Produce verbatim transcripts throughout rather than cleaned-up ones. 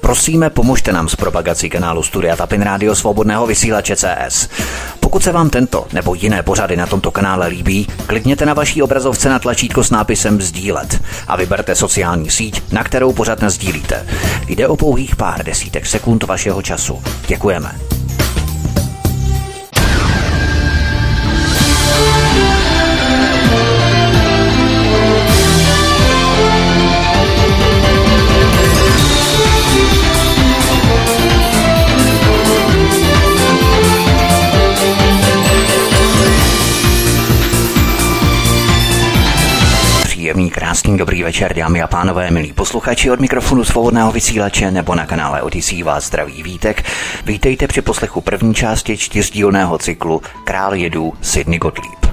Prosíme, pomožte nám s propagací kanálu Studia Tapin Rádio Svobodného vysílače C S. Pokud se vám tento nebo jiné pořady na tomto kanále líbí, klikněte na vaší obrazovce na tlačítko s nápisem sdílet a vyberte sociální síť, na kterou pořad nasdílíte. Jde o pouhých pár desítek sekund vašeho času. Děkujeme. Příjemný, krásný, dobrý večer, dámy a pánové, milí posluchači, od mikrofonu Svobodného vysílače nebo na kanále Odyssey vás zdraví Vítek. Vítejte při poslechu první části čtyřdílného cyklu Král jedů Sidney Gottlieb.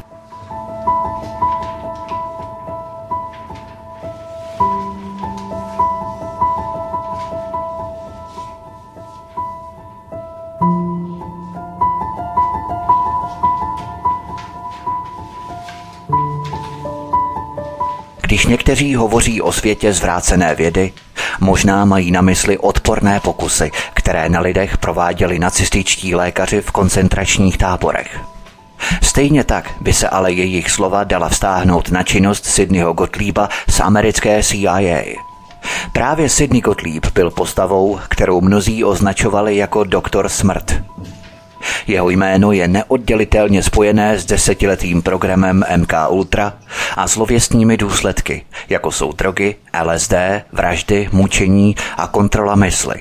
Když někteří hovoří o světě zvrácené vědy, možná mají na mysli odporné pokusy, které na lidech prováděli nacističtí lékaři v koncentračních táborech. Stejně tak by se ale jejich slova dala vztáhnout na činnost Sidneyho Gottlieba z americké C I A. Právě Sidney Gottlieb byl postavou, kterou mnozí označovali jako doktor smrt. Jeho jméno je neoddělitelně spojené s desetiletým programem M K Ultra a zlověstnými důsledky, jako jsou drogy, L S D, vraždy, mučení a kontrola mysli.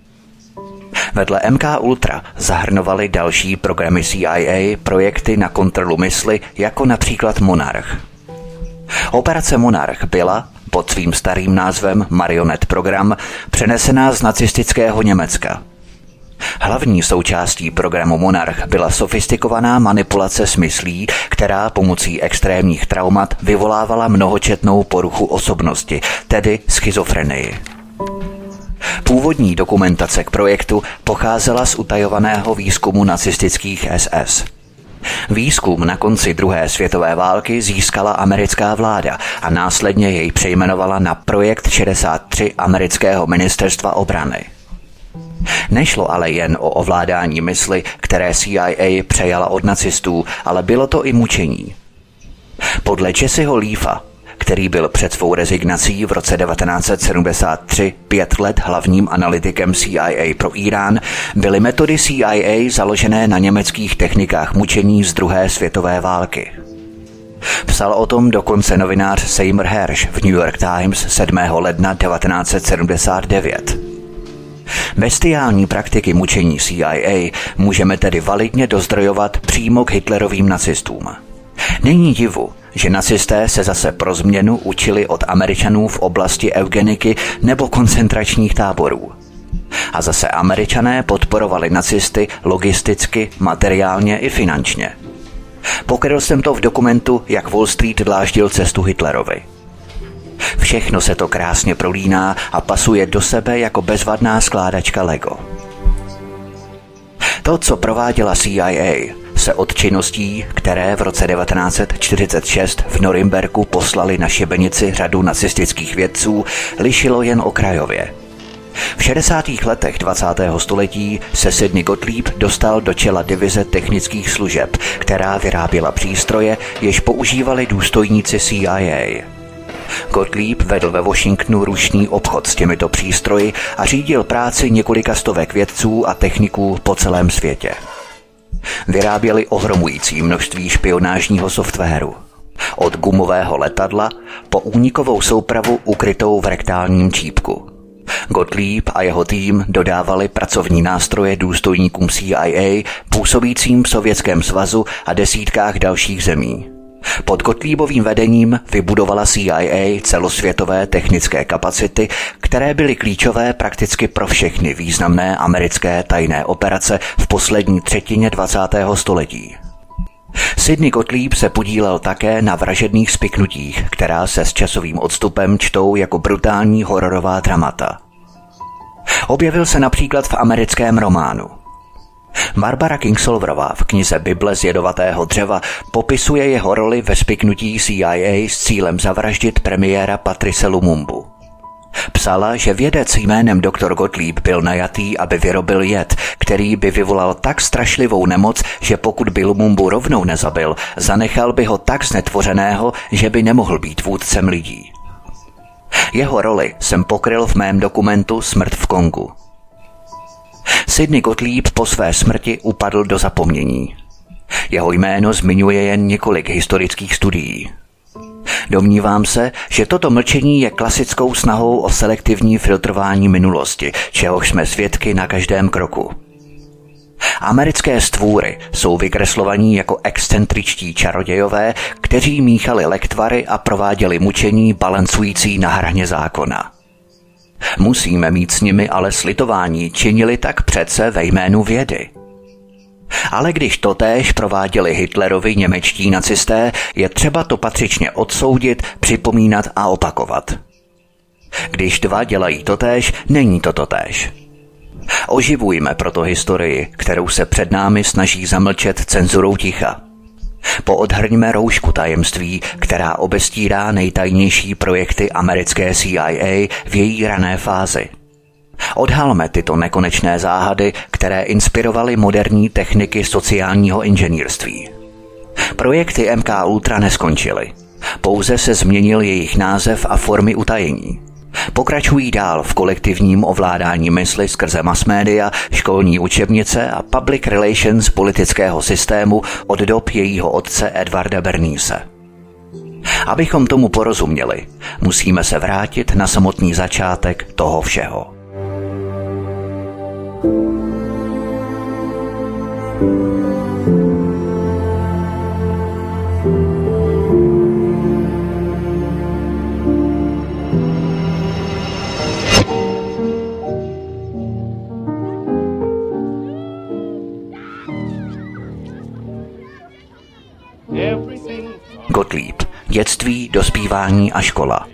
Vedle M K Ultra zahrnovaly další programy C I A projekty na kontrolu mysli, jako například Monarch. Operace Monarch byla, pod svým starým názvem Marionet program, přenesená z nacistického Německa. Hlavní součástí programu Monarch byla sofistikovaná manipulace s myslí, která pomocí extrémních traumat vyvolávala mnohočetnou poruchu osobnosti, tedy schizofrenii. Původní dokumentace k projektu pocházela z utajovaného výzkumu nacistických S S. Výzkum na konci druhé světové války získala americká vláda a následně jej přejmenovala na Projekt šedesát tři amerického ministerstva obrany. Nešlo ale jen o ovládání mysli, které C I A přejala od nacistů, ale bylo to i mučení. Podle Jesseho Leafa, který byl před svou rezignací v roce devatenáct set sedmdesát tři pět let hlavním analytikem C I A pro Irán, byly metody C I A založené na německých technikách mučení z druhé světové války. Psal o tom dokonce novinář Seymour Hersh v New York Times sedmého ledna devatenáct set sedmdesát devět. Bestiální praktiky mučení C I A můžeme tedy validně dozdrojovat přímo k Hitlerovým nacistům. Není divu, že nacisté se zase pro změnu učili od Američanů v oblasti eugeniky nebo koncentračních táborů. A zase Američané podporovali nacisty logisticky, materiálně i finančně. Pokryl jsem to v dokumentu, jak Wall Street dláždil cestu Hitlerovi. Všechno se to krásně prolíná a pasuje do sebe jako bezvadná skládačka Lego. To, co prováděla C I A, se od činností, které v roce devatenáct set čtyřicet šest v Norimberku poslali na šibenici řadu nacistických vědců, lišilo jen okrajově. V šedesátých letech dvacátého století se Sidney Gottlieb dostal do čela divize technických služeb, která vyráběla přístroje, jež používali důstojníci C I A. Gottlieb vedl ve Washingtonu ručný obchod s těmito přístroji a řídil práci několika stovek vědců a techniků po celém světě. Vyráběli ohromující množství špionážního softwaru. Od gumového letadla po únikovou soupravu ukrytou v rektálním čípku. Gottlieb a jeho tým dodávali pracovní nástroje důstojníkům C I A působícím v Sovětském svazu a desítkách dalších zemí. Pod Gottliebovým vedením vybudovala C I A celosvětové technické kapacity, které byly klíčové prakticky pro všechny významné americké tajné operace v poslední třetině dvacátého století. Sidney Gottlieb se podílel také na vražedných spiknutích, která se s časovým odstupem čtou jako brutální hororová dramata. Objevil se například v americkém románu. Barbara Kingsolverová v knize Bible z jedovatého dřeva popisuje jeho roli ve spiknutí C I A s cílem zavraždit premiéra Patrice Lumumbu. Psala, že vědec jménem doktor Gottlieb byl najatý, aby vyrobil jed, který by vyvolal tak strašlivou nemoc, že pokud by Lumumbu rovnou nezabil, zanechal by ho tak znetvořeného, že by nemohl být vůdcem lidí. Jeho roli jsem pokryl v mém dokumentu Smrt v Kongu. Sidney Gottlieb po své smrti upadl do zapomnění. Jeho jméno zmiňuje jen několik historických studií. Domnívám se, že toto mlčení je klasickou snahou o selektivní filtrování minulosti, čehož jsme svědky na každém kroku. Americké stvůry jsou vykreslovaní jako excentričtí čarodějové, kteří míchali lektvary a prováděli mučení balancující na hraně zákona. Musíme mít s nimi ale slitování, činili tak přece ve jménu vědy. Ale když totéž prováděli Hitlerovi němečtí nacisté, je třeba to patřičně odsoudit, připomínat a opakovat. Když dva dělají totéž, není to totéž. Oživujme proto historii, kterou se před námi snaží zamlčet cenzurou ticha. Poodhrňme roušku tajemství, která obestírá nejtajnější projekty americké C I A v její rané fázi. Odhalme tyto nekonečné záhady, které inspirovaly moderní techniky sociálního inženýrství. Projekty M K Ultra neskončily. Pouze se změnil jejich název a formy utajení. Pokračují dál v kolektivním ovládání mysli skrze mass media, školní učebnice a public relations politického systému od dob jejího otce Edvarda Bernaise. Abychom tomu porozuměli, musíme se vrátit na samotný začátek toho všeho. Gottlieb. Dětství, dospívání a škola.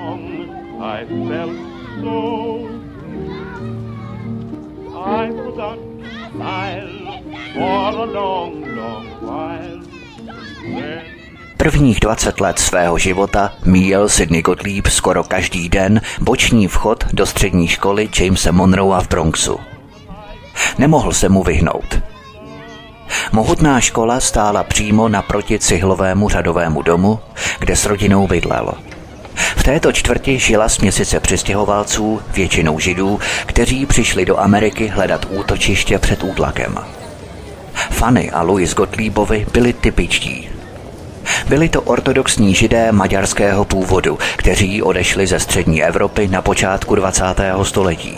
Prvních dvacet let svého života míjel Sidney Gottlieb skoro každý den boční vchod do střední školy Jamese Monroea v Bronxu. Nemohl se mu vyhnout. Mohutná škola stála přímo naproti cihlovému řadovému domu, kde s rodinou bydlel. V této čtvrti žila směsice přistěhovalců, většinou Židů, kteří přišli do Ameriky hledat útočiště před útlakem. Fanny a Louis Gottliebovi byli typičtí. Byli to ortodoxní Židé maďarského původu, kteří odešli ze střední Evropy na počátku dvacátého století.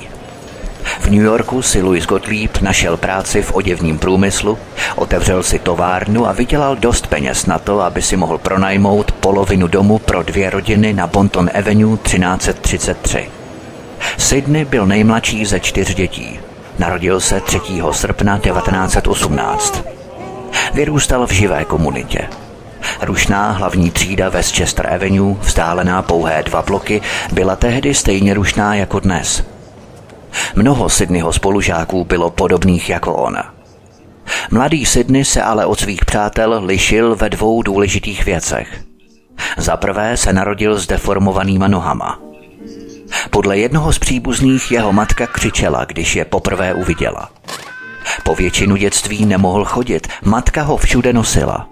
V New Yorku si Louis Gottlieb našel práci v oděvním průmyslu, otevřel si továrnu a vydělal dost peněz na to, aby si mohl pronajmout polovinu domu pro dvě rodiny na Bonton Avenue třináct set třicet tři. Sidney byl nejmladší ze čtyř dětí. Narodil se třetího srpna devatenáct set osmnáct. Vyrůstal v živé komunitě. Rušná hlavní třída Westchester Avenue, vzdálená pouhé dva bloky, byla tehdy stejně rušná jako dnes. Mnoho Sidneyho spolužáků bylo podobných jako ona. Mladý Sidney se ale od svých přátel lišil ve dvou důležitých věcech. Za prvé se narodil s deformovanýma nohama. Podle jednoho z příbuzných jeho matka křičela, když je poprvé uviděla. Po většinu dětství nemohl chodit, matka ho všude nosila.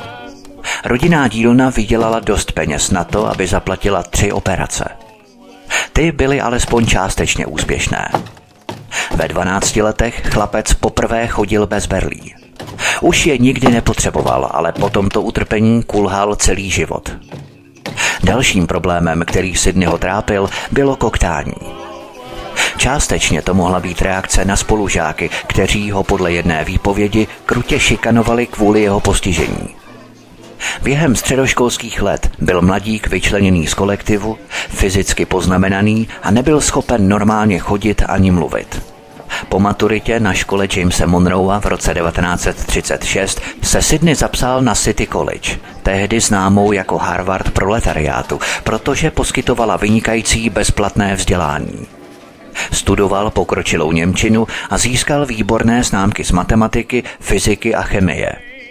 Rodinná dílna vydělala dost peněz na to, aby zaplatila tři operace. Ty byly alespoň částečně úspěšné. Ve dvanácti letech chlapec poprvé chodil bez berlí. Už je nikdy nepotřeboval, ale po tomto utrpení kulhal celý život. Dalším problémem, který Sidneyho trápil, bylo koktání. Částečně to mohla být reakce na spolužáky, kteří ho podle jedné výpovědi krutě šikanovali kvůli jeho postižení. Během středoškolských let byl mladík vyčleněný z kolektivu, fyzicky poznamenaný a nebyl schopen normálně chodit ani mluvit. Po maturitě na škole Jamese Monroea v roce devatenáct set třicet šest se Sidney zapsal na City College, tehdy známou jako Harvard proletariátu, protože poskytovala vynikající bezplatné vzdělání. Studoval pokročilou němčinu a získal výborné známky z matematiky, fyziky a chemie.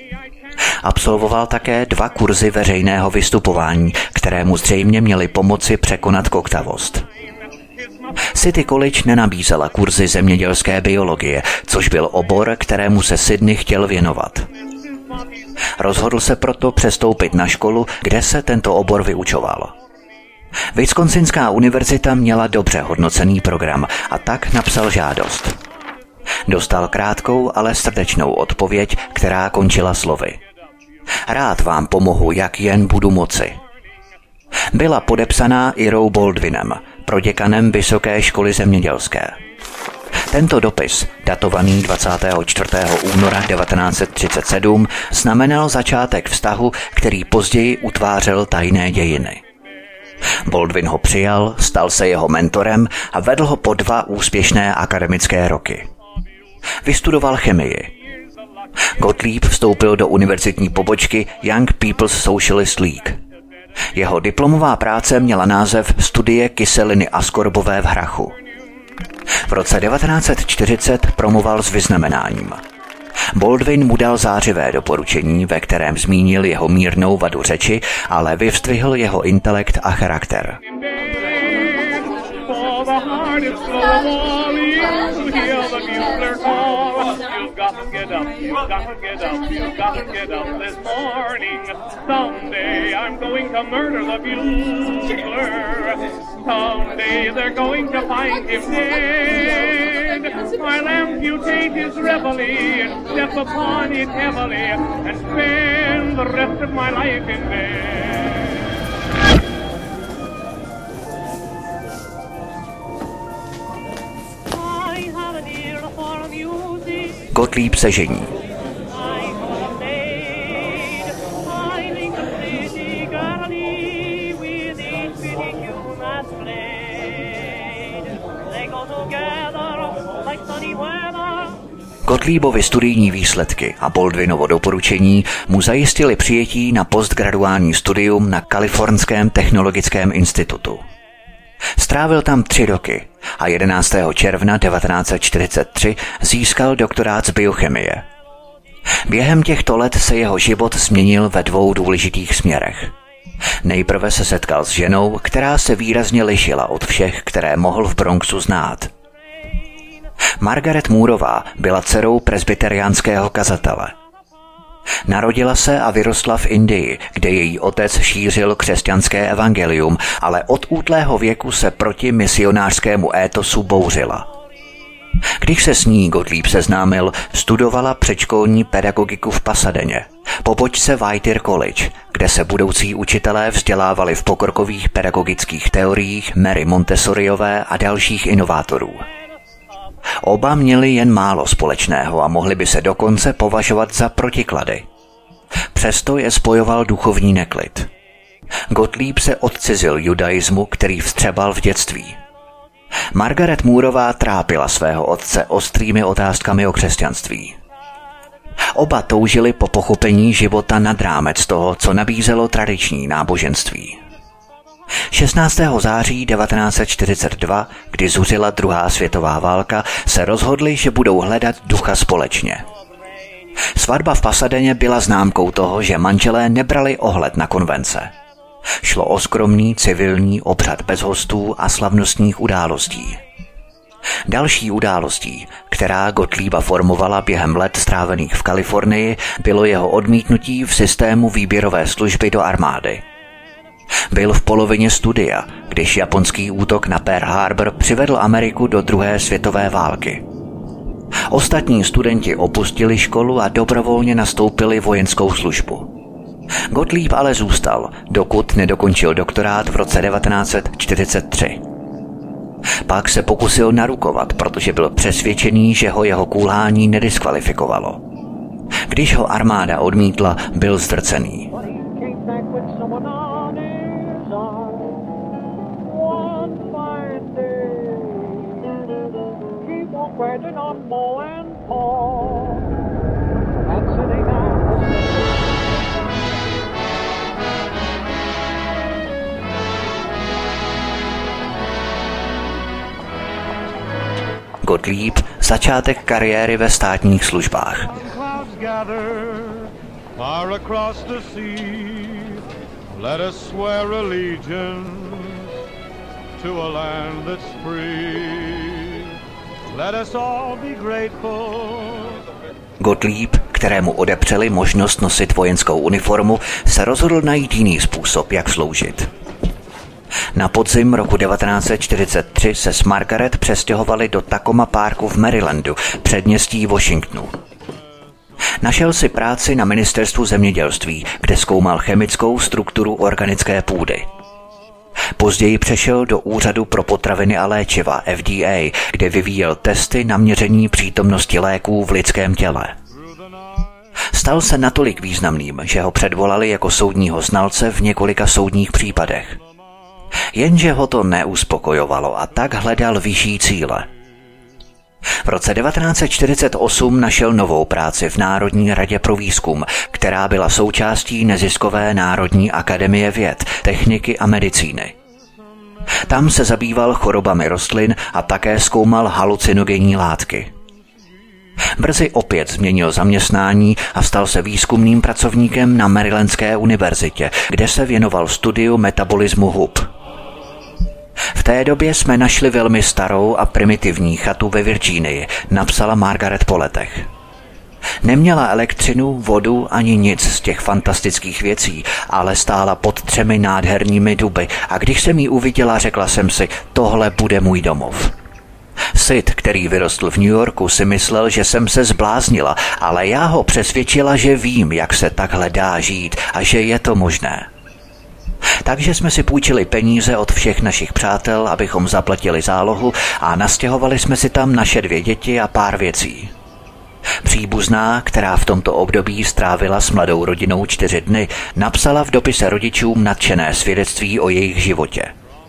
Absolvoval také dva kurzy veřejného vystupování, které mu zřejmě měly pomoci překonat koktavost. City College nenabízela kurzy zemědělské biologie, což byl obor, kterému se Sydney chtěl věnovat. Rozhodl se proto přestoupit na školu, kde se tento obor vyučoval. Wisconsinská univerzita měla dobře hodnocený program a tak napsal žádost. Dostal krátkou, ale srdečnou odpověď, která končila slovy: Rád vám pomohu, jak jen budu moci. Byla podepsaná Irou Baldwinem, proděkanem Vysoké školy zemědělské. Tento dopis, datovaný dvacátého čtvrtého února devatenáct set třicet sedm, znamenal začátek vztahu, který později utvářel tajné dějiny. Baldwin ho přijal, stal se jeho mentorem a vedl ho po dva úspěšné akademické roky. Vystudoval chemii. Gottlieb vstoupil do univerzitní pobočky Young People's Socialist League. Jeho diplomová práce měla název Studie kyseliny askorbové v hrachu. V roce devatenáct set čtyřicet promoval s vyznamenáním. Baldwin mu dal zářivé doporučení, ve kterém zmínil jeho mírnou vadu řeči, ale vyvzdvihl jeho intelekt a charakter. I'll amputate his reveille and step upon it heavily and spend the rest of my life in bed. I have an ear for music. Gottlieb se žení. Gottliebovi studijní výsledky a Baldwinovo doporučení mu zajistili přijetí na postgraduální studium na Kalifornském technologickém institutu. Strávil tam tři roky a jedenáctého června devatenáct set čtyřicet tři získal doktorát z biochemie. Během těchto let se jeho život změnil ve dvou důležitých směrech. Nejprve se setkal s ženou, která se výrazně lišila od všech, které mohl v Bronxu znát. Margaret Moorová byla dcerou presbyteriánského kazatele. Narodila se a vyrostla v Indii, kde její otec šířil křesťanské evangelium, ale od útlého věku se proti misionářskému étosu bouřila. Když se s ní Gottlieb seznámil, studovala předškolní pedagogiku v Pasadeně, pobočce Whittier College, kde se budoucí učitelé vzdělávali v pokrokových pedagogických teoriích Mary Montessoriové a dalších inovátorů. Oba měli jen málo společného a mohli by se dokonce považovat za protiklady. Přesto je spojoval duchovní neklid. Gottlieb se odcizil judaismu, který vstřebal v dětství. Margaret Moorová trápila svého otce ostrými otázkami o křesťanství. Oba toužili po pochopení života nad rámec toho, co nabízelo tradiční náboženství. šestnáctého září devatenáct set čtyřicet dva, kdy zuřila druhá světová válka, se rozhodli, že budou hledat ducha společně. Svatba v Pasadeně byla známkou toho, že manželé nebrali ohled na konvence. Šlo o skromný civilní obřad bez hostů a slavnostních událostí. Další událostí, která Gottlieba formovala během let strávených v Kalifornii, bylo jeho odmítnutí v systému výběrové služby do armády. Byl v polovině studia, když japonský útok na Pearl Harbor přivedl Ameriku do druhé světové války. Ostatní studenti opustili školu a dobrovolně nastoupili vojenskou službu. Gottlieb ale zůstal, dokud nedokončil doktorát v roce devatenáct set čtyřicet tři. Pak se pokusil narukovat, protože byl přesvědčený, že ho jeho kulhání nediskvalifikovalo. Když ho armáda odmítla, byl zdrcený. Gottlieb, začátek kariéry ve státních službách. to a land that's free. Let us all be grateful. Gottlieb, kterému odepřeli možnost nosit vojenskou uniformu, se rozhodl najít jiný způsob, jak sloužit. Na podzim roku devatenáct set čtyřicet tři se s Margaret přestěhovali do Tacoma Parku v Marylandu, předměstí Washingtonu. Našel si práci na ministerstvu zemědělství, kde zkoumal chemickou strukturu organické půdy. Později přešel do Úřadu pro potraviny a léčiva F D A, kde vyvíjel testy na měření přítomnosti léků v lidském těle. Stal se natolik významným, že ho předvolali jako soudního znalce v několika soudních případech. Jenže ho to neuspokojovalo a tak hledal vyšší cíle. V roce devatenáct set čtyřicet osm našel novou práci v Národní radě pro výzkum, která byla součástí neziskové Národní akademie věd, techniky a medicíny. Tam se zabýval chorobami rostlin a také zkoumal halucinogenní látky. Brzy opět změnil zaměstnání a stal se výzkumným pracovníkem na Marylandské univerzitě, kde se věnoval studiu metabolismu hub. V té době jsme našli velmi starou a primitivní chatu ve Virginii, napsala Margaret po letech. Neměla elektřinu, vodu ani nic z těch fantastických věcí, ale stála pod třemi nádhernými duby a když jsem ji uviděla, řekla jsem si, tohle bude můj domov. Sid, který vyrostl v New Yorku, si myslel, že jsem se zbláznila, ale já ho přesvědčila, že vím, jak se takhle dá žít a že je to možné. Takže jsme si půjčili peníze od všech našich přátel, abychom zaplatili zálohu a nastěhovali jsme si tam naše dvě děti a pár věcí. Příbuzná, která v tomto období strávila s mladou rodinou čtyři dny, napsala v dopise rodičům nadšené svědectví o jejich životě.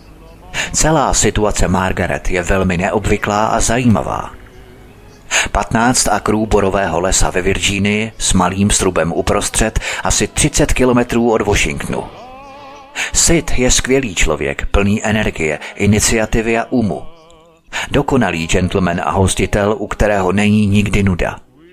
Celá situace Margaret je velmi neobvyklá a zajímavá. patnáct akrů borového lesa ve Virginii s malým strubem uprostřed, asi třicet kilometrů od Washingtonu. Sid je skvělý člověk, plný energie, iniciativy a umu. Dokonalý gentleman a hostitel, u kterého není nikdy nuda.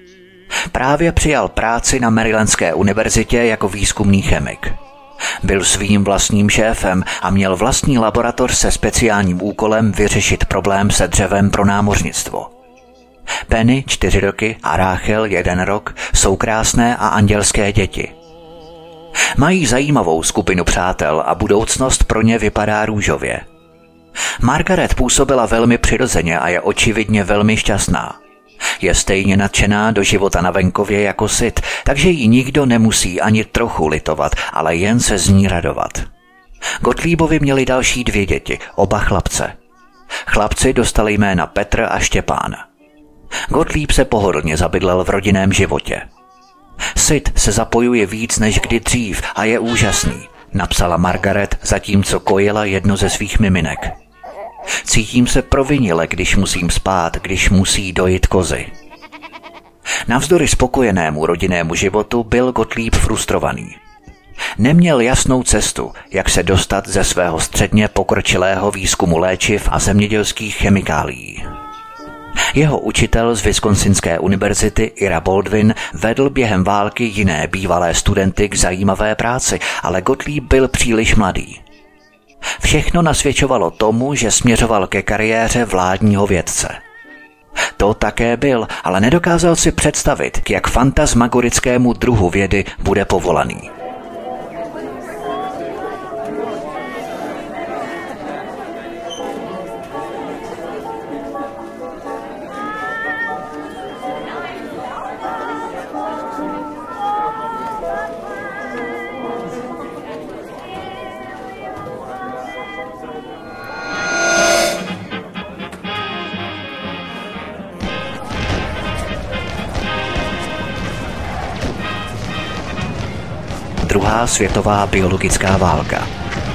Právě přijal práci na Marylandské univerzitě jako výzkumný chemik. Byl svým vlastním šéfem a měl vlastní laboratoř se speciálním úkolem vyřešit problém se dřevem pro námořnictvo. Penny, čtyři roky, a Rachel, jeden rok, jsou krásné a andělské děti. Mají zajímavou skupinu přátel a budoucnost pro ně vypadá růžově. Margaret působila velmi přirozeně a je očividně velmi šťastná. Je stejně nadšená do života na venkově jako Sid, takže ji nikdo nemusí ani trochu litovat, ale jen se z ní radovat. Gottliebovi měli další dvě děti, oba chlapce. Chlapci dostali jména Petr a Štěpán. Gottlieb se pohodlně zabydlel v rodinném životě. Sid se zapojuje víc než kdy dřív a je úžasný, napsala Margaret, zatímco kojila jedno ze svých miminek. Cítím se provinile, když musím spát, když musí dojít kozy. Navzdory spokojenému rodinnému životu byl Gottlieb frustrovaný. Neměl jasnou cestu, jak se dostat ze svého středně pokročilého výzkumu léčiv a zemědělských chemikálií. Jeho učitel z Wisconsinské univerzity Ira Baldwin vedl během války jiné bývalé studenty k zajímavé práci, ale Gottlieb byl příliš mladý. Všechno nasvědčovalo tomu, že směřoval ke kariéře vládního vědce. To také byl, ale nedokázal si představit, k jak fantasmagorickému druhu vědy bude povolaný. Druhá světová biologická válka.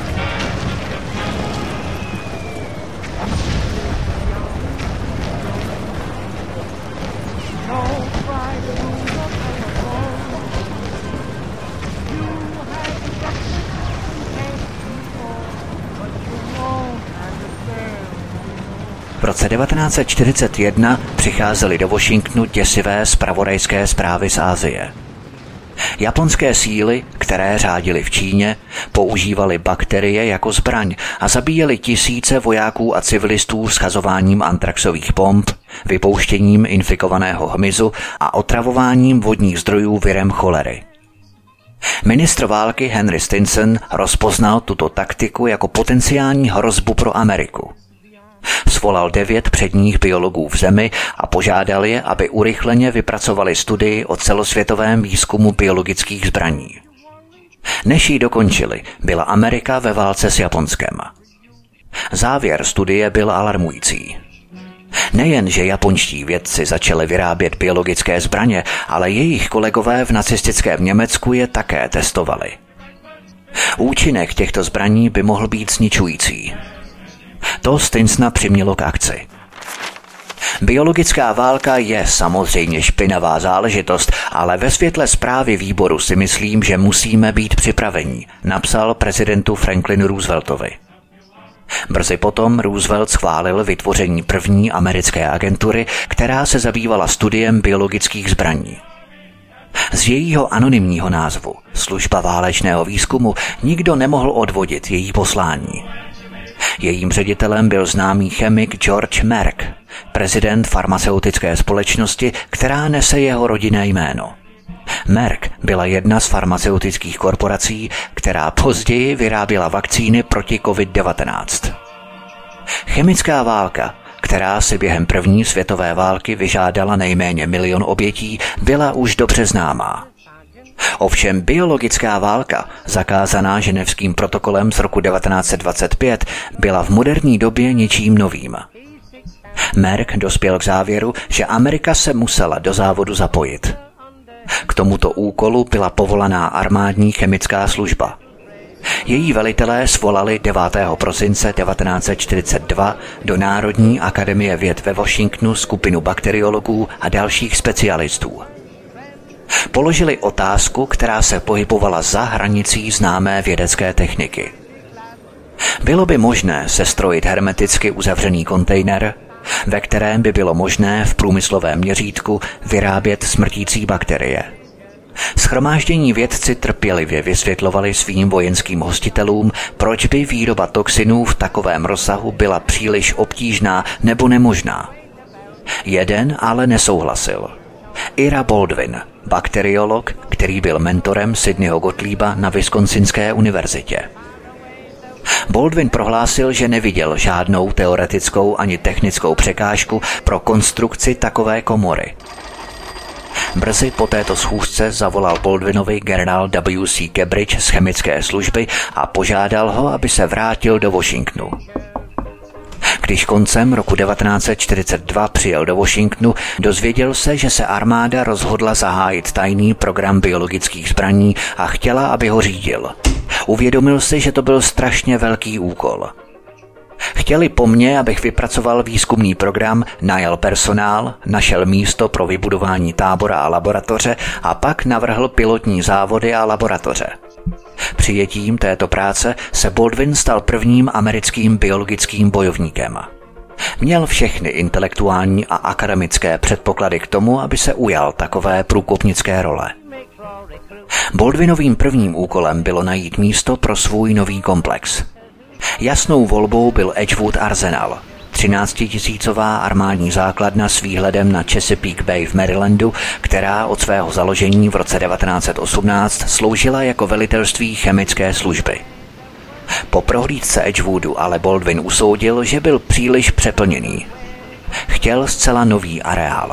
V roce devatenáct set čtyřicet jedna přicházely do Washingtonu děsivé zpravodajské zprávy z Asie. Japonské síly, které řádily v Číně, používaly bakterie jako zbraň a zabíjely tisíce vojáků a civilistů schazováním antraxových bomb, vypouštěním infikovaného hmyzu a otravováním vodních zdrojů virem cholery. Ministr války Henry Stinson rozpoznal tuto taktiku jako potenciální hrozbu pro Ameriku. Svolal devět předních biologů v zemi a požádal je, aby urychleně vypracovali studii o celosvětovém výzkumu biologických zbraní. Než ji dokončili, byla Amerika ve válce s Japonskem. Závěr studie byl alarmující. Nejen, že japonští vědci začali vyrábět biologické zbraně, ale jejich kolegové v nacistickém Německu je také testovali. Účinek těchto zbraní by mohl být zničující. To Stinsona přimělo k akci. Biologická válka je samozřejmě špinavá záležitost, ale ve světle zprávy výboru si myslím, že musíme být připraveni, napsal prezidentu Franklinu Rooseveltovi. Brzy potom Roosevelt schválil vytvoření první americké agentury, která se zabývala studiem biologických zbraní. Z jejího anonymního názvu, Služba válečného výzkumu, nikdo nemohl odvodit její poslání. Jejím ředitelem byl známý chemik George Merck, prezident farmaceutické společnosti, která nese jeho rodinné jméno. Merck byla jedna z farmaceutických korporací, která později vyráběla vakcíny proti covid devatenáct. Chemická válka, která si během první světové války vyžádala nejméně milion obětí, byla už dobře známá. Ovšem biologická válka, zakázaná ženevským protokolem z roku devatenáct set dvacet pět, byla v moderní době něčím novým. Merck dospěl k závěru, že Amerika se musela do závodu zapojit. K tomuto úkolu byla povolaná armádní chemická služba. Její velitelé svolali devátého prosince devatenáct set čtyřicet dva do Národní akademie věd ve Washingtonu skupinu bakteriologů a dalších specialistů. Položili otázku, která se pohybovala za hranicí známé vědecké techniky. Bylo by možné sestrojit hermeticky uzavřený kontejner, ve kterém by bylo možné v průmyslovém měřítku vyrábět smrtící bakterie. Shromáždění vědci trpělivě vysvětlovali svým vojenským hostitelům, proč by výroba toxinů v takovém rozsahu byla příliš obtížná nebo nemožná. Jeden ale nesouhlasil. Ira Baldwin, bakteriolog, který byl mentorem Sidneyho Gottlieba na Wisconsinské univerzitě. Baldwin prohlásil, že neviděl žádnou teoretickou ani technickou překážku pro konstrukci takové komory. Brzy po této schůzce zavolal Baldwinovi generál W C Cabridge z chemické služby a požádal ho, aby se vrátil do Washingtonu. Když koncem roku devatenáct set čtyřicet dva přijel do Washingtonu, dozvěděl se, že se armáda rozhodla zahájit tajný program biologických zbraní a chtěla, aby ho řídil. Uvědomil si, že to byl strašně velký úkol. Chtěli po mně, abych vypracoval výzkumný program, najal personál, našel místo pro vybudování tábora a laboratoře a pak navrhl pilotní závody a laboratoře. Přijetím této práce se Baldwin stal prvním americkým biologickým bojovníkem. Měl všechny intelektuální a akademické předpoklady k tomu, aby se ujal takové průkopnické role. Baldwinovým prvním úkolem bylo najít místo pro svůj nový komplex. Jasnou volbou byl Edgewood Arsenal, třináctitisícová armádní základna s výhledem na Chesapeake Bay v Marylandu, která od svého založení v roce devatenáct set osmnáct sloužila jako velitelství chemické služby. Po prohlídce Edgewoodu ale Baldwin usoudil, že byl příliš přeplněný. Chtěl zcela nový areál.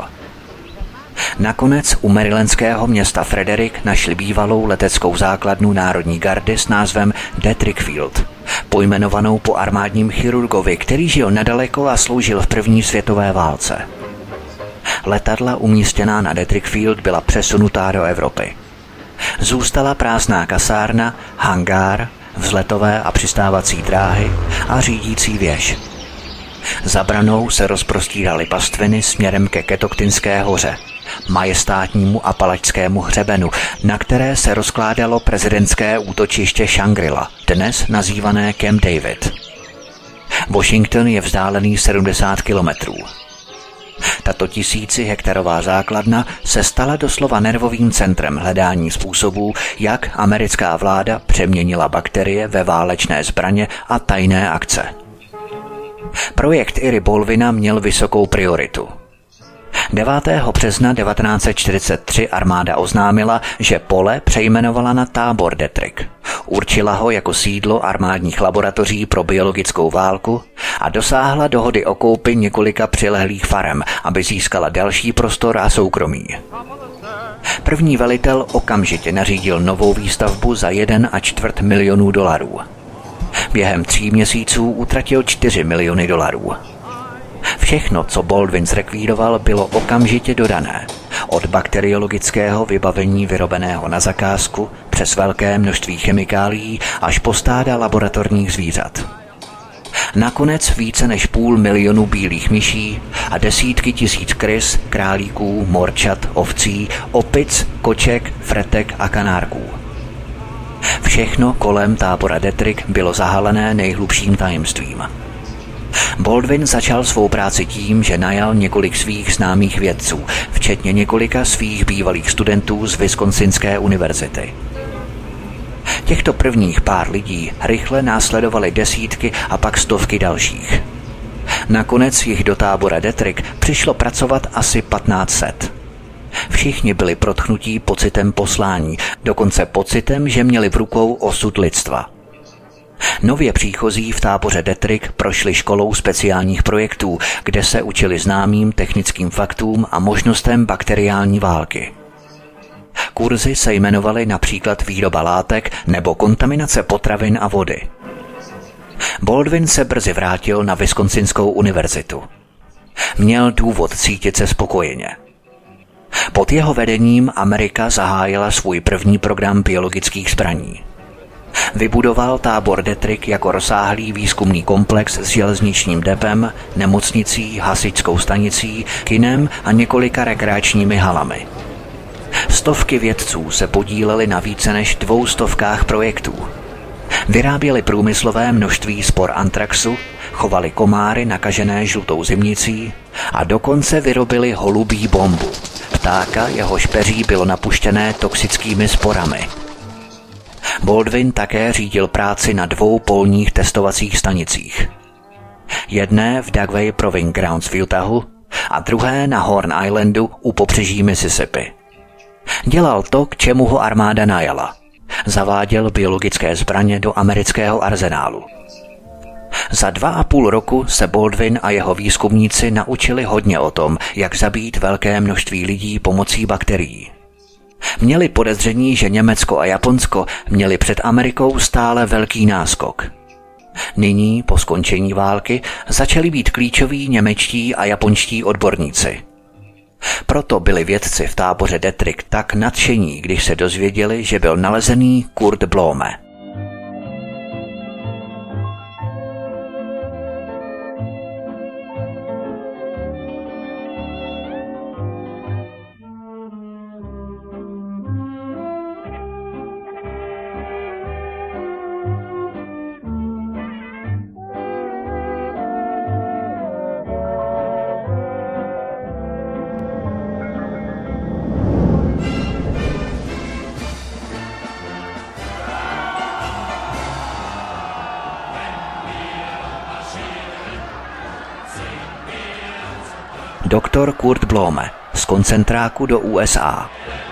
Nakonec u marylandského města Frederick našli bývalou leteckou základnu Národní gardy s názvem Detrick Field, pojmenovanou po armádním chirurgovi, který žil nedaleko a sloužil v první světové válce. Letadla umístěná na Detrick Field byla přesunutá do Evropy. Zůstala prázdná kasárna, hangár, vzletové a přistávací dráhy a řídící věž. Za branou se rozprostíraly pastviny směrem ke Ketoktinské hoře, majestátnímu Apalačskému hřebenu, na které se rozkládalo prezidentské útočiště Shangri-La, dnes nazývané Camp David. Washington je vzdálený sedmdesát kilometrů. Tato tisícihektarová základna se stala doslova nervovým centrem hledání způsobů, jak americká vláda přeměnila bakterie ve válečné zbraně a tajné akce. Projekt Erie Baldwina měl vysokou prioritu. devátého března devatenáct set čtyřicet tři armáda oznámila, že pole přejmenovala na tábor Detrick. Určila ho jako sídlo armádních laboratoří pro biologickou válku a dosáhla dohody o koupi několika přilehlých farem, aby získala další prostor a soukromí. První velitel okamžitě nařídil novou výstavbu za jeden a čtvrt milionů dolarů. Během tří měsíců utratil čtyři miliony dolarů. Všechno, co Baldwin zrekvíroval, bylo okamžitě dodané. Od bakteriologického vybavení vyrobeného na zakázku přes velké množství chemikálií až po stáda laboratorních zvířat. Nakonec více než půl milionu bílých myší a desítky tisíc krys, králíků, morčat, ovcí, opic, koček, fretek a kanárků. Všechno kolem tábora Detrick bylo zahalené nejhlubším tajemstvím. Baldwin začal svou práci tím, že najal několik svých známých vědců, včetně několika svých bývalých studentů z Wisconsinské univerzity. Těchto prvních pár lidí rychle následovaly desítky a pak stovky dalších. Nakonec jich do tábora Detrick přišlo pracovat asi patnáct set. Všichni byli protchnutí pocitem poslání, dokonce pocitem, že měli v rukou osud lidstva. Nově příchozí v táboře Detrick prošli školou speciálních projektů, kde se učili známým technickým faktům a možnostem bakteriální války. Kurzy se jmenovaly například výroba látek nebo kontaminace potravin a vody. Baldwin se brzy vrátil na Wisconsinskou univerzitu. Měl důvod cítit se spokojeně. Pod jeho vedením Amerika zahájila svůj první program biologických zbraní. Vybudoval tábor Detrick jako rozsáhlý výzkumný komplex s železničním depem, nemocnicí, hasičskou stanicí, kinem a několika rekreačními halami. Stovky vědců se podíleli na více než dvou stovkách projektů. Vyráběli průmyslové množství spor antraxu, chovali komáry nakažené žlutou zimnicí a dokonce vyrobili holubí bombu, ptáka, jehož peří bylo napuštěné toxickými sporami. Baldwin také řídil práci na dvou polních testovacích stanicích. Jedné v Dugway Proving Grounds v Utahu a druhé na Horn Islandu u pobřeží Mississippi. Dělal to, k čemu ho armáda najala. Zaváděl biologické zbraně do amerického arzenálu. Za dva a půl roku se Baldwin a jeho výzkumníci naučili hodně o tom, jak zabít velké množství lidí pomocí bakterií. Měli podezření, že Německo a Japonsko měli před Amerikou stále velký náskok. Nyní, po skončení války, začali být klíčoví němečtí a japonští odborníci. Proto byli vědci v táboře Detrick tak nadšení, když se dozvěděli, že byl nalezený Kurt Blume. Doktor Kurt Blume z koncentráku do U S A.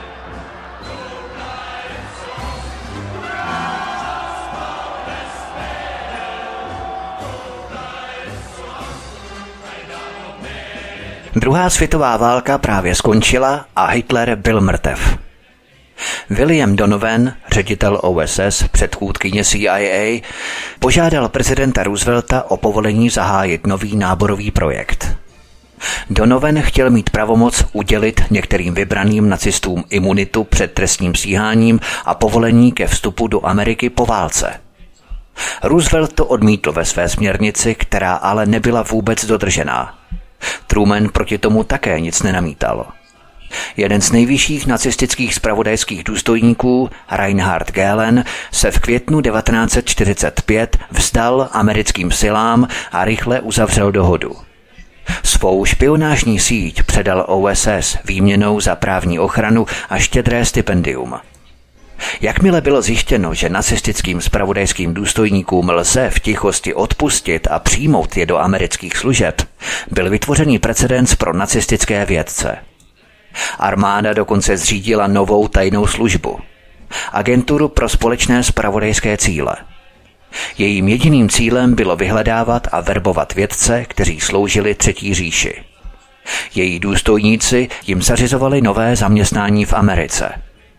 Druhá světová válka právě skončila a Hitler byl mrtev. William Donovan, ředitel O S S, předchůdkyně C I A, požádal prezidenta Roosevelta o povolení zahájit nový náborový projekt. Donovan chtěl mít pravomoc udělit některým vybraným nacistům imunitu před trestním stíháním a povolení ke vstupu do Ameriky po válce. Roosevelt to odmítl ve své směrnici, která ale nebyla vůbec dodržená. Truman proti tomu také nic nenamítal. Jeden z nejvyšších nacistických zpravodajských důstojníků, Reinhard Gehlen, se v květnu devatenáct set čtyřicet pět vzdal americkým silám a rychle uzavřel dohodu. Svou špionážní síť předal O S S výměnou za právní ochranu a štědré stipendium. Jakmile bylo zjištěno, že nacistickým zpravodajským důstojníkům lze v tichosti odpustit a přijmout je do amerických služeb, byl vytvořený precedens pro nacistické vědce. Armáda dokonce zřídila novou tajnou službu – agenturu pro společné zpravodajské cíle. Jejím jediným cílem bylo vyhledávat a verbovat vědce, kteří sloužili Třetí říši. Její důstojníci jim zařizovali nové zaměstnání v Americe.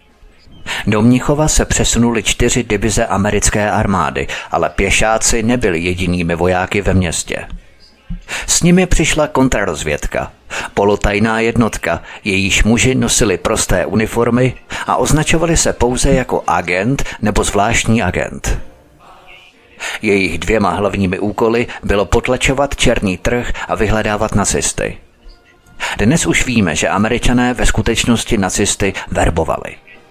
Do Mnichova se přesunuli čtyři divize americké armády, ale pěšáci nebyli jedinými vojáky ve městě. S nimi přišla kontrarozvědka, polotajná jednotka, jejíž muži nosili prosté uniformy a označovali se pouze jako agent nebo zvláštní agent. Jejich dvěma hlavními úkoly bylo potlačovat černý trh a vyhledávat nacisty. Dnes už víme, že Američané ve skutečnosti nacisty verbovali.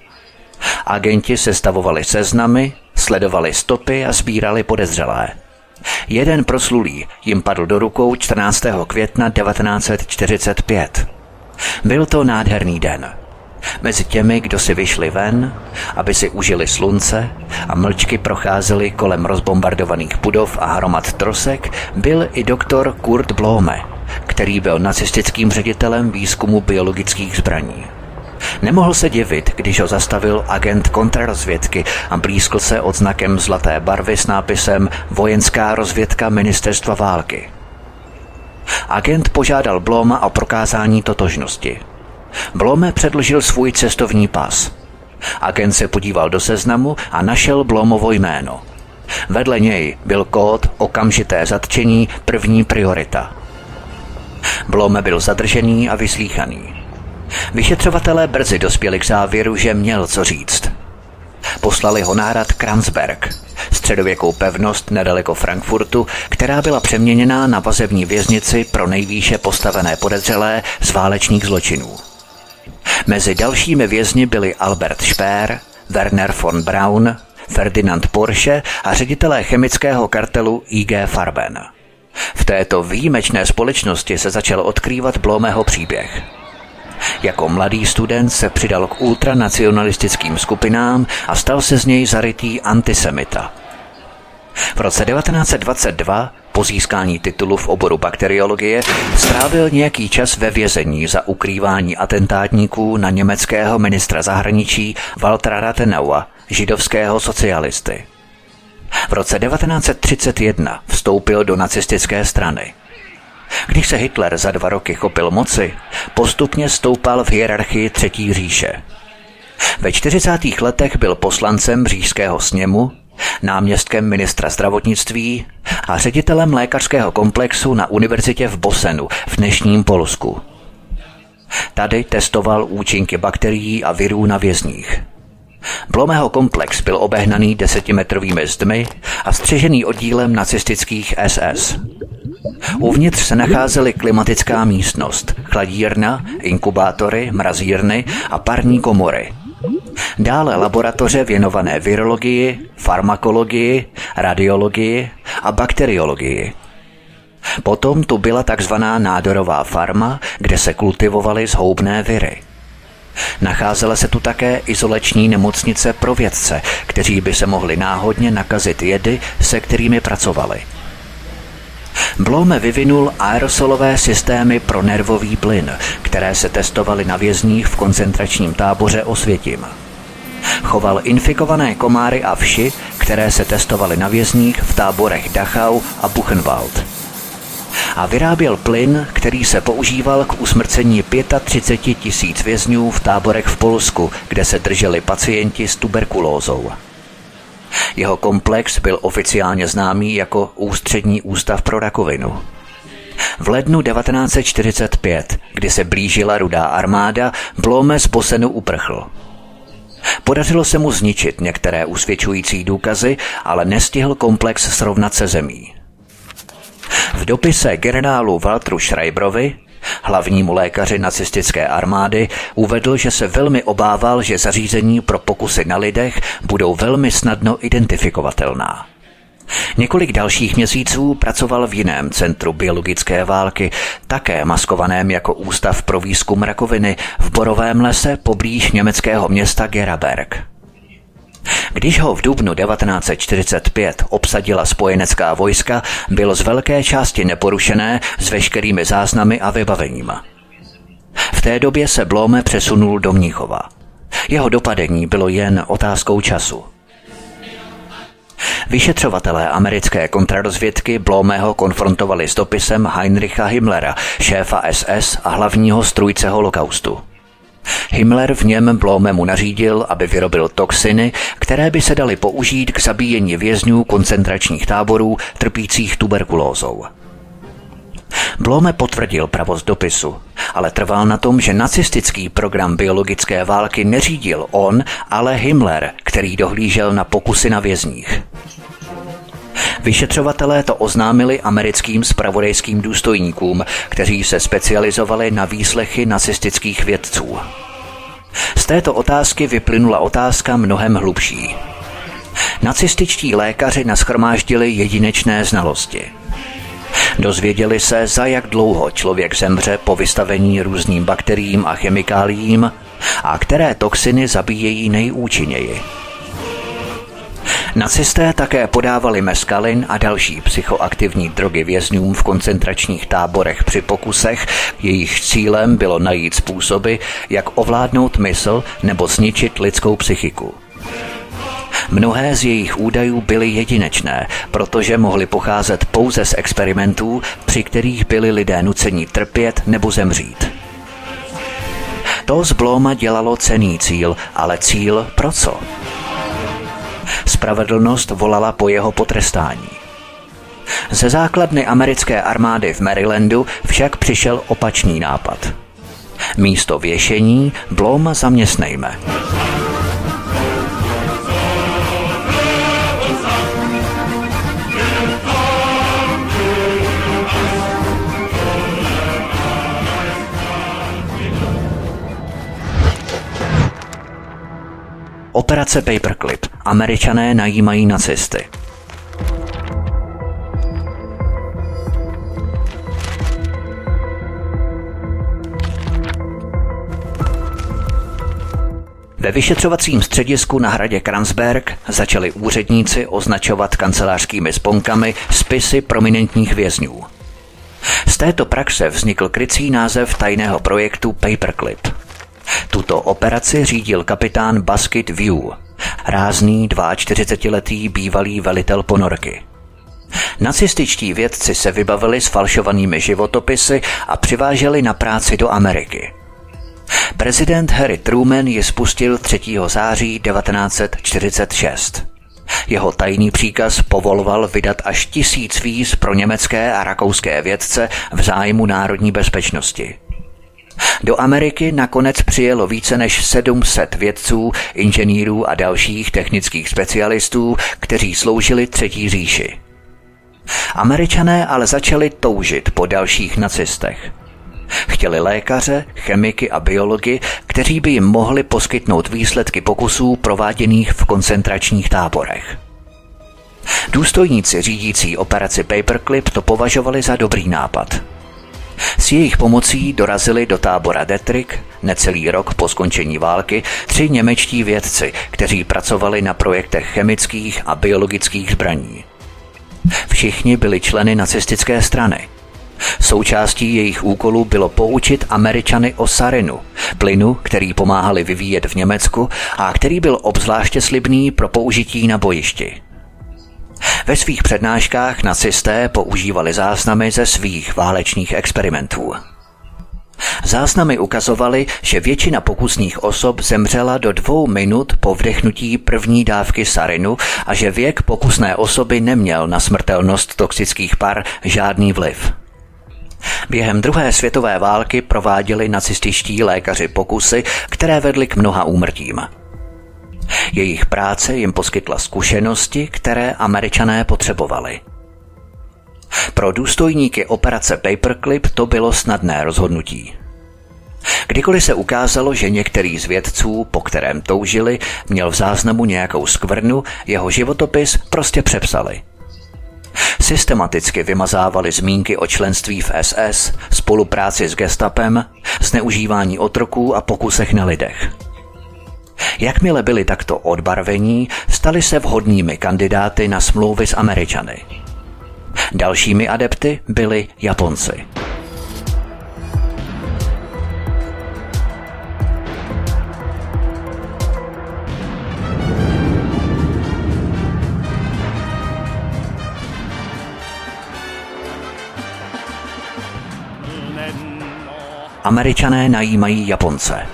Agenti sestavovali seznamy, sledovali stopy a sbírali podezřelé. Jeden proslulý jim padl do rukou čtrnáctého května devatenáct set čtyřicet pět. Byl to nádherný den. Mezi těmi, kdo si vyšli ven, aby si užili slunce a mlčky procházeli kolem rozbombardovaných budov a hromad trosek, byl i doktor Kurt Blome, který byl nacistickým ředitelem výzkumu biologických zbraní. Nemohl se divit, když ho zastavil agent kontrarozvědky a blízkl se odznakem zlaté barvy s nápisem Vojenská rozvědka ministerstva války. Agent požádal Bloma o prokázání totožnosti. Blome předložil svůj cestovní pas. Agent se podíval do seznamu a našel Blomovo jméno. Vedle něj byl kód okamžité zatčení první priorita. Blome byl zadržený a vyslýchaný. Vyšetřovatelé brzy dospěli k závěru, že měl co říct. Poslali ho na hrad Kranzberg, středověkou pevnost nedaleko Frankfurtu, která byla přeměněná na vazební věznici pro nejvýše postavené podezřelé z válečných zločinů. Mezi dalšími vězni byli Albert Speer, Werner von Braun, Ferdinand Porsche a ředitelé chemického kartelu I G Farben. V této výjimečné společnosti se začal odkrývat Blomeho příběh. Jako mladý student se přidal k ultranacionalistickým skupinám a stal se z něj zarytý antisemita. V roce devatenáct set dvacet dva, po získání titulu v oboru bakteriologie, strávil nějaký čas ve vězení za ukrývání atentátníků na německého ministra zahraničí Waltera Rathenauera, židovského socialisty. V roce devatenáct set třicet jedna vstoupil do nacistické strany. Když se Hitler za dva roky chopil moci, postupně stoupal v hierarchii Třetí říše. Ve čtyřicátých letech byl poslancem Říšského sněmu, náměstkem ministra zdravotnictví a ředitelem lékařského komplexu na univerzitě v Bosenu v dnešním Polsku. Tady testoval účinky bakterií a virů na vězních. Blomeho komplex byl obehnaný desetimetrovými zdmi a střežený oddílem nacistických S S. Uvnitř se nacházely klimatická místnost, chladírna, inkubátory, mrazírny a parní komory. Dále laboratoře věnované virologii, farmakologii, radiologii a bakteriologii. Potom tu byla takzvaná nádorová farma, kde se kultivovaly zhoubné viry. Nacházela se tu také izolační nemocnice pro vědce, kteří by se mohli náhodně nakazit jedy, se kterými pracovali. Blome vyvinul aerosolové systémy pro nervový plyn, které se testovaly na vězních v koncentračním táboře Osvětim. Choval infikované komáry a vši, které se testovaly na vězních v táborech Dachau a Buchenwald. A vyráběl plyn, který se používal k usmrcení třicet pět tisíc vězňů v táborech v Polsku, kde se drželi pacienti s tuberkulózou. Jeho komplex byl oficiálně známý jako Ústřední ústav pro rakovinu. V lednu devatenáct set čtyřicet pět, kdy se blížila Rudá armáda, Blome z Bosenu uprchl. Podařilo se mu zničit některé usvědčující důkazy, ale nestihl komplex srovnat se zemí. V dopise generálu Walteru Schreiberovi, hlavnímu lékaři nacistické armády, uvedl, že se velmi obával, že zařízení pro pokusy na lidech budou velmi snadno identifikovatelná. Několik dalších měsíců pracoval v jiném centru biologické války, také maskovaném jako Ústav pro výzkum rakoviny v borovém lese poblíž německého města Geraberg. Když ho v dubnu devatenáct set čtyřicet pět obsadila spojenecká vojska, bylo z velké části neporušené s veškerými záznamy a vybavením. V té době se Blome přesunul do Mnichova. Jeho dopadení bylo jen otázkou času. Vyšetřovatelé americké kontrarozvědky Blomeho konfrontovali s dopisem Heinricha Himmlera, šéfa S S a hlavního strůjce holokaustu. Himmler v něm Blomemu nařídil, aby vyrobil toxiny, které by se daly použít k zabíjení vězňů koncentračních táborů trpících tuberkulózou. Blome potvrdil pravost dopisu, ale trval na tom, že nacistický program biologické války neřídil on, ale Himmler, který dohlížel na pokusy na vězních. Vyšetřovatelé to oznámili americkým zpravodajským důstojníkům, kteří se specializovali na výslechy nacistických vědců. Z této otázky vyplynula otázka mnohem hlubší. Nacističtí lékaři nashromáždili jedinečné znalosti. Dozvěděli se, za jak dlouho člověk zemře po vystavení různým bakteriím a chemikáliím a které toxiny zabíjejí nejúčinněji. Nacisté také podávali meskalin a další psychoaktivní drogy vězňům v koncentračních táborech při pokusech, jejich cílem bylo najít způsoby, jak ovládnout mysl nebo zničit lidskou psychiku. Mnohé z jejich údajů byly jedinečné, protože mohly pocházet pouze z experimentů, při kterých byli lidé nuceni trpět nebo zemřít. To z Bloma dělalo cenný cíl, ale cíl pro co? Spravedlnost volala po jeho potrestání. Ze základny americké armády v Marylandu však přišel opačný nápad. Místo věšení Bloma zaměstnejme. Operace Paperclip. Američané najímají nacisty. Ve vyšetřovacím středisku na hradě Kranzberg začali úředníci označovat kancelářskými sponkami spisy prominentních vězňů. Z této praxe vznikl krycí název tajného projektu Paperclip. Tuto operaci řídil kapitán Basket View, rázný čtyřicetiletý bývalý velitel ponorky. Nacističtí vědci se vybavili s falšovanými životopisy a přiváželi na práci do Ameriky. Prezident Harry Truman je spustil třetího září devatenáct set čtyřicet šest. Jeho tajný příkaz povoloval vydat až tisíc víz pro německé a rakouské vědce v zájmu národní bezpečnosti. Do Ameriky nakonec přijelo více než sedm set vědců, inženýrů a dalších technických specialistů, kteří sloužili Třetí říši. Američané ale začali toužit po dalších nacistech. Chtěli lékaře, chemiky a biology, kteří by jim mohli poskytnout výsledky pokusů prováděných v koncentračních táborech. Důstojníci řídící operaci Paperclip to považovali za dobrý nápad. S jejich pomocí dorazili do tábora Detrick necelý rok po skončení války tři němečtí vědci, kteří pracovali na projektech chemických a biologických zbraní. Všichni byli členy nacistické strany. Součástí jejich úkolů bylo poučit Američany o sarinu, plynu, který pomáhali vyvíjet v Německu a který byl obzvláště slibný pro použití na bojišti. Ve svých přednáškách nacisté používali záznamy ze svých válečných experimentů. Záznamy ukazovaly, že většina pokusných osob zemřela do dvou minut po vdechnutí první dávky sarinu a že věk pokusné osoby neměl na smrtelnost toxických par žádný vliv. Během druhé světové války prováděli nacističtí lékaři pokusy, které vedly k mnoha úmrtím. Jejich práce jim poskytla zkušenosti, které Američané potřebovali. Pro důstojníky operace Paperclip to bylo snadné rozhodnutí. Kdykoliv se ukázalo, že některý z vědců, po kterém toužili, měl v záznamu nějakou skvrnu, jeho životopis prostě přepsali. Systematicky vymazávali zmínky o členství v S S, spolupráci s gestapem, zneužívání otroků a pokusech na lidech. Jakmile byli takto odbarvení, stali se vhodnými kandidáty na smlouvy s Američany. Dalšími adepty byli Japonci. Američané najímají Japonce.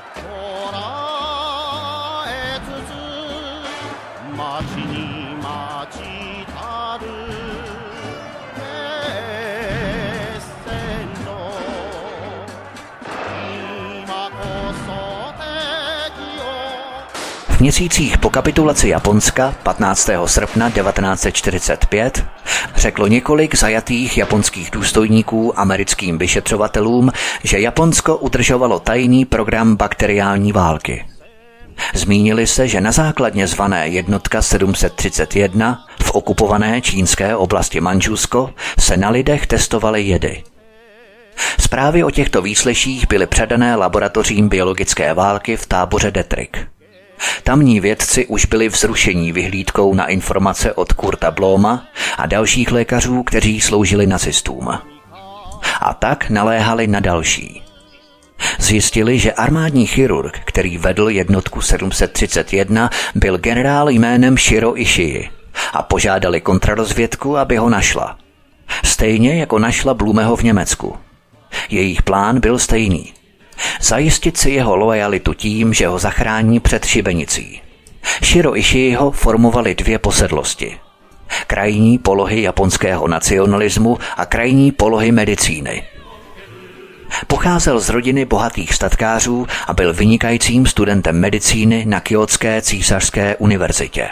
V měsících po kapitulaci Japonska patnáctého srpna devatenáct set čtyřicet pět řeklo několik zajatých japonských důstojníků americkým vyšetřovatelům, že Japonsko udržovalo tajný program bakteriální války. Zmínili se, že na základně zvané jednotka sedm set třicet jedna v okupované čínské oblasti Mandžusko se na lidech testovaly jedy. Zprávy o těchto výsleších byly předané laboratořím biologické války v táboře Detrick. Tamní vědci už byli vzrušení vyhlídkou na informace od Kurta Bloma a dalších lékařů, kteří sloužili nacistům. A tak naléhali na další. Zjistili, že armádní chirurg, který vedl jednotku sedm set třicet jedna, byl generál jménem Shiro Ishii a požádali kontrarozvědku, aby ho našla. Stejně jako našla Blumeho v Německu. Jejich plán byl stejný. Zajistit si jeho lojalitu tím, že ho zachrání před šibenicí. Shiro Ishiiho formovali dvě posedlosti. Krajní polohy japonského nacionalismu a krajní polohy medicíny. Pocházel z rodiny bohatých statkářů a byl vynikajícím studentem medicíny na Kjótské císařské univerzitě.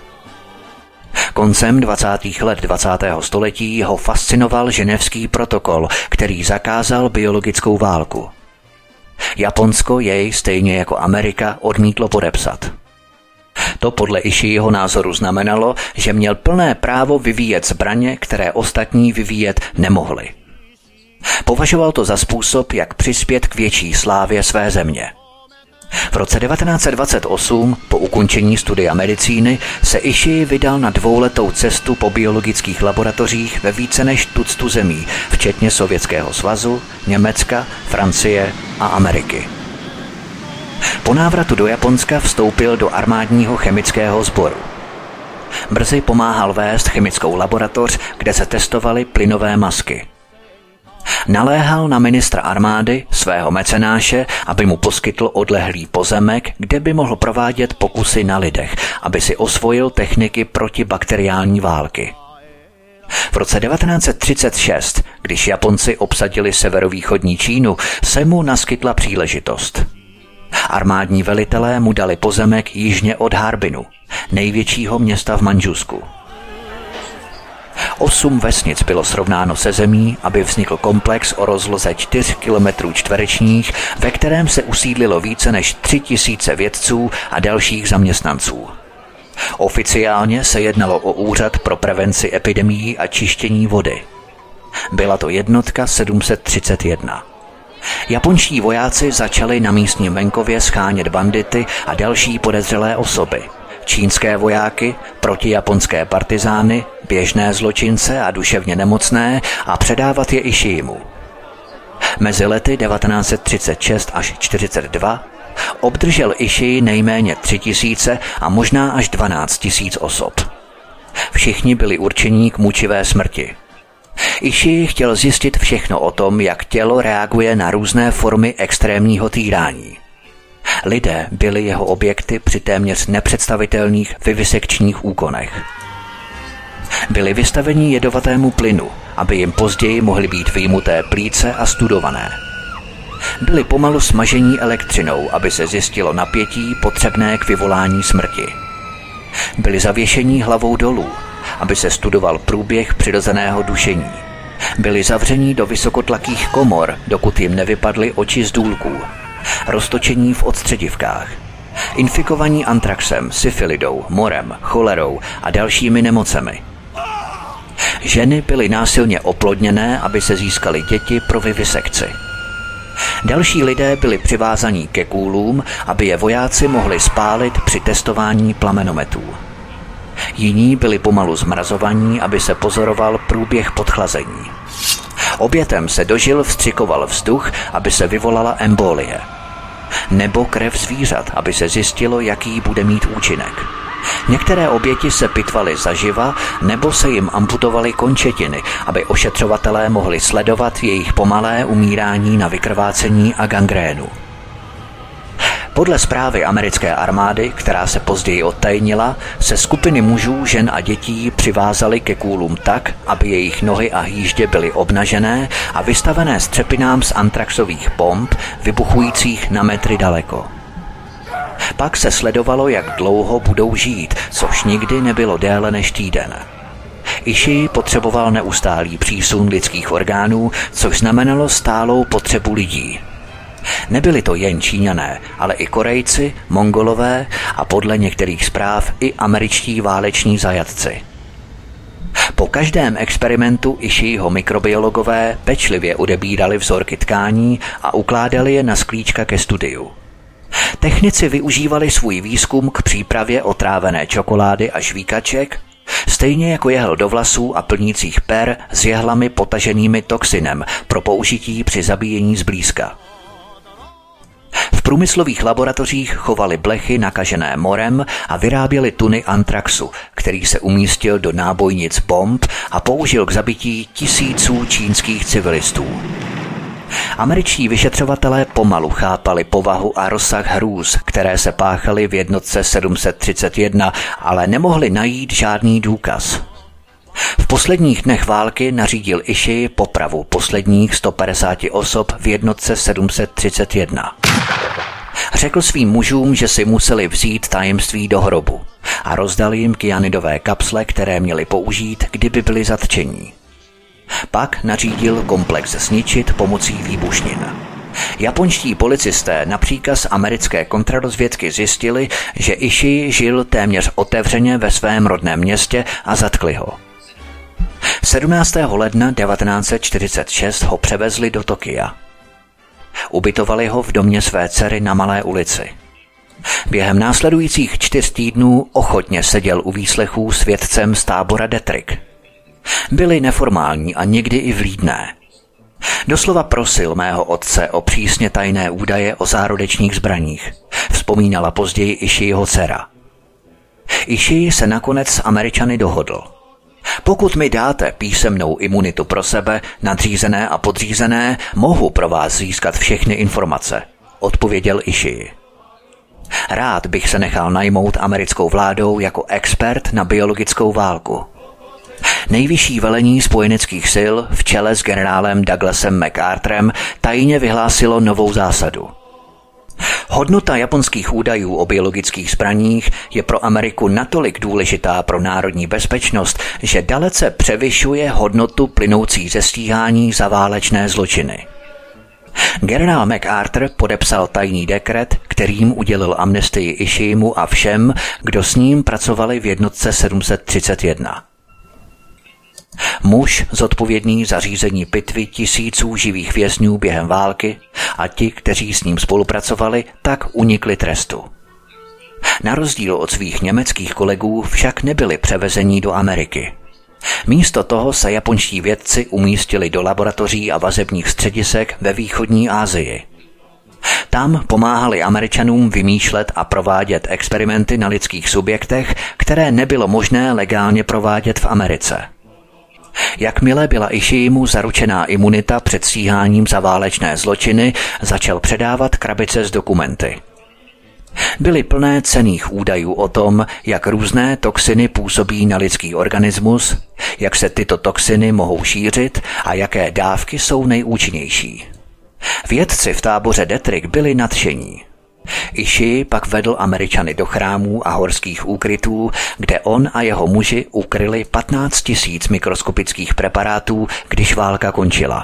Koncem dvacátých let dvacátého století ho fascinoval ženevský protokol, který zakázal biologickou válku. Japonsko jej, stejně jako Amerika, odmítlo podepsat. To podle Ishiiho názoru znamenalo, že měl plné právo vyvíjet zbraně, které ostatní vyvíjet nemohli. Považoval to za způsob, jak přispět k větší slávě své země. V roce devatenáct set dvacet osm, po ukončení studia medicíny, se Ishii vydal na dvouletou cestu po biologických laboratořích ve více než tuctu zemí, včetně Sovětského svazu, Německa, Francie a Ameriky. Po návratu do Japonska vstoupil do armádního chemického sboru. Brzy pomáhal vést chemickou laboratoř, kde se testovaly plynové masky. Naléhal na ministra armády, svého mecenáše, aby mu poskytl odlehlý pozemek, kde by mohl provádět pokusy na lidech, aby si osvojil techniky protibakteriální války. V roce devatenáct set třicet šest, když Japonci obsadili severovýchodní Čínu, se mu naskytla příležitost. Armádní velitelé mu dali pozemek jižně od Harbinu, největšího města v Mandžusku. Osm vesnic bylo srovnáno se zemí, aby vznikl komplex o rozloze čtyř kilometrů čtverečních, ve kterém se usídlilo více než tři tisíce vědců a dalších zaměstnanců. Oficiálně se jednalo o úřad pro prevenci epidemií a čištění vody. Byla to jednotka sedm set třicet jedna. Japonští vojáci začali na místním venkově schánět bandity a další podezřelé osoby. Čínské vojáky, protijaponské partizány, běžné zločince a duševně nemocné a předávat je Ishiimu. Mezi lety devatenáct set třicet šest až čtyřicet dva obdržel Ishii nejméně tři tisíce a možná až dvanáct tisíc osob. Všichni byli určení k mučivé smrti. Ishii chtěl zjistit všechno o tom, jak tělo reaguje na různé formy extrémního týrání. Lidé byli jeho objekty při téměř nepředstavitelných vivisekčních úkonech. Byli vystaveni jedovatému plynu, aby jim později mohly být vyjmuté plíce a studované. Byli pomalu smažení elektřinou, aby se zjistilo napětí potřebné k vyvolání smrti. Byli zavěšení hlavou dolů, aby se studoval průběh přirozeného dušení. Byli zavření do vysokotlakých komor, dokud jim nevypadly oči z důlků. Roztočení v odstředivkách. Infikovaní antraxem, syfilidou, morem, cholerou a dalšími nemocemi. Ženy byly násilně oplodněné, aby se získaly děti pro vivisekci. Další lidé byli přivázaní ke kůlům, aby je vojáci mohli spálit při testování plamenometů. Jiní byli pomalu zmrazovaní, aby se pozoroval průběh podchlazení. Obětem se do žil vstřikoval vzduch, aby se vyvolala embolie. Nebo krev zvířat, aby se zjistilo, jaký bude mít účinek. Některé oběti se pitvaly zaživa, nebo se jim amputovaly končetiny, aby ošetřovatelé mohli sledovat jejich pomalé umírání na vykrvácení a gangrénu. Podle zprávy americké armády, která se později odtajnila, se skupiny mužů, žen a dětí přivázaly ke kůlům tak, aby jejich nohy a hýždě byly obnažené a vystavené střepinám z antraxových bomb, vybuchujících na metry daleko. Pak se sledovalo, jak dlouho budou žít, což nikdy nebylo déle než týden. Ishii potřeboval neustálý přísun lidských orgánů, což znamenalo stálou potřebu lidí. Nebyli to jen Číňané, ale i Korejci, Mongolové a podle některých zpráv i američtí váleční zajatci. Po každém experimentu Ishiiho mikrobiologové pečlivě odebírali vzorky tkání a ukládali je na sklíčka ke studiu. Technici využívali svůj výzkum k přípravě otrávené čokolády a žvíkaček, stejně jako jehel do vlasů a plnících per s jehlami potaženými toxinem pro použití při zabíjení zblízka. V průmyslových laboratořích chovali blechy nakažené morem a vyráběli tuny antraxu, který se umístil do nábojnic bomb a použil k zabití tisíců čínských civilistů. Američtí vyšetřovatelé pomalu chápali povahu a rozsah hrůz, které se páchaly v jednotce sedm set třicet jedna, ale nemohli najít žádný důkaz. V posledních dnech války nařídil Ishii popravu posledních sto padesáti osob v jednotce sedm set třicet jedna. Řekl svým mužům, že si museli vzít tajemství do hrobu a rozdal jim kyanidové kapsle, které měli použít, kdyby byli zatčení. Pak nařídil komplex zničit pomocí výbušnin. Japonští policisté na příkaz americké kontrarozvědky zjistili, že Ishii žil téměř otevřeně ve svém rodném městě a zatkli ho. sedmnáctého ledna devatenáct set čtyřicet šest ho převezli do Tokia. Ubytovali ho v domě své dcery na Malé ulici. Během následujících čtyř týdnů ochotně seděl u výslechů s vědcem z tábora Detrick. Byli neformální a někdy i vlídné. Doslova prosil mého otce o přísně tajné údaje o zárodečných zbraních, vzpomínala později Ishiiho dcera. Ishii se nakonec s Američany dohodl. Pokud mi dáte písemnou imunitu pro sebe, nadřízené a podřízené, mohu pro vás získat všechny informace, odpověděl Ishii. Rád bych se nechal najmout americkou vládou jako expert na biologickou válku. Nejvyšší velení spojeneckých sil v čele s generálem Douglasem MacArthurem tajně vyhlásilo novou zásadu. Hodnota japonských údajů o biologických zbraních je pro Ameriku natolik důležitá pro národní bezpečnost, že dalece převyšuje hodnotu plynoucí ze stíhání za válečné zločiny. Generál MacArthur podepsal tajný dekret, kterým udělil amnestii Ishiimu a všem, kdo s ním pracovali v jednotce sedm set třicet jedna. Muž zodpovědný za řízení pitvy tisíců živých vězňů během války a ti, kteří s ním spolupracovali, tak unikli trestu. Na rozdíl od svých německých kolegů však nebyli převezeni do Ameriky. Místo toho se japonští vědci umístili do laboratoří a vazebních středisek ve východní Asii. Tam pomáhali Američanům vymýšlet a provádět experimenty na lidských subjektech, které nebylo možné legálně provádět v Americe. Jakmile byla Ishiimu zaručená imunita před stíháním za válečné zločiny, začal předávat krabice s dokumenty. Byly plné cenných údajů o tom, jak různé toxiny působí na lidský organismus, jak se tyto toxiny mohou šířit a jaké dávky jsou nejúčinnější. Vědci v táboře Detrick byli nadšení. Ishii pak vedl Američany do chrámů a horských úkrytů, kde on a jeho muži ukryli patnáct tisíc mikroskopických preparátů, když válka končila.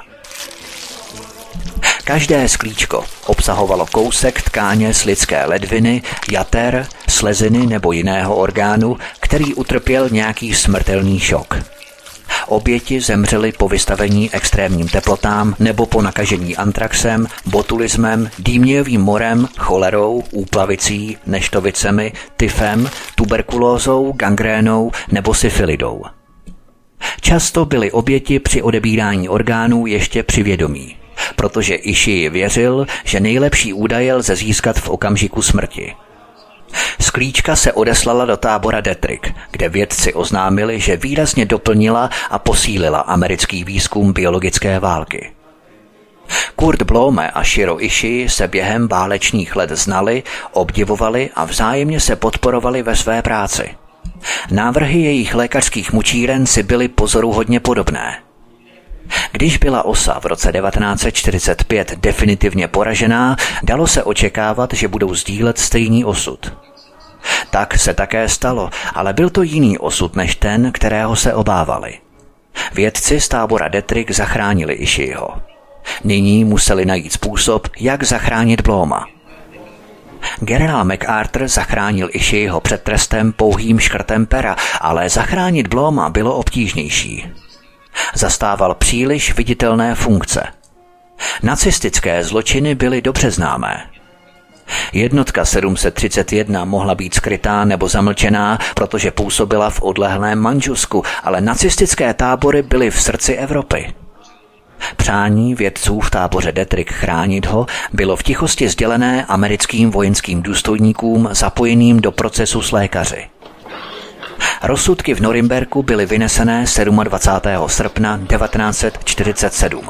Každé sklíčko obsahovalo kousek tkáně z lidské ledviny, jater, sleziny nebo jiného orgánu, který utrpěl nějaký smrtelný šok. Oběti zemřely po vystavení extrémním teplotám nebo po nakažení antraxem, botulismem, dýmnějovým morem, cholerou, úplavicí, neštovicemi, tyfem, tuberkulózou, gangrénou nebo syfilidou. Často byly oběti při odebírání orgánů ještě při vědomí, protože Ishii věřil, že nejlepší údaje lze získat v okamžiku smrti. Sklíčka se odeslala do tábora Detrick, kde vědci oznámili, že výrazně doplnila a posílila americký výzkum biologické války. Kurt Blome a Shiro Ishii se během válečných let znali, obdivovali a vzájemně se podporovali ve své práci. Návrhy jejich lékařských mučíren si byly pozoruhodně podobné. Když byla osa v roce devatenáct set čtyřicet pět definitivně poražená, dalo se očekávat, že budou sdílet stejný osud. Tak se také stalo, ale byl to jiný osud než ten, kterého se obávali. Vědci z tábora Detrick zachránili Ishiiho. Nyní museli najít způsob, jak zachránit Bloma. Generál MacArthur zachránil Ishiiho před trestem pouhým škrtem pera, ale zachránit Bloma bylo obtížnější. Zastával příliš viditelné funkce. Nacistické zločiny byly dobře známé. Jednotka sedm set třicet jedna mohla být skrytá nebo zamlčená, protože působila v odlehlém Mandžusku, ale nacistické tábory byly v srdci Evropy. Přání vědců v táboře Detrick chránit ho bylo v tichosti sdělené americkým vojenským důstojníkům zapojeným do procesu s lékaři. Rozsudky v Norimberku byly vynesené dvacátého sedmého srpna devatenáct set čtyřicet sedm.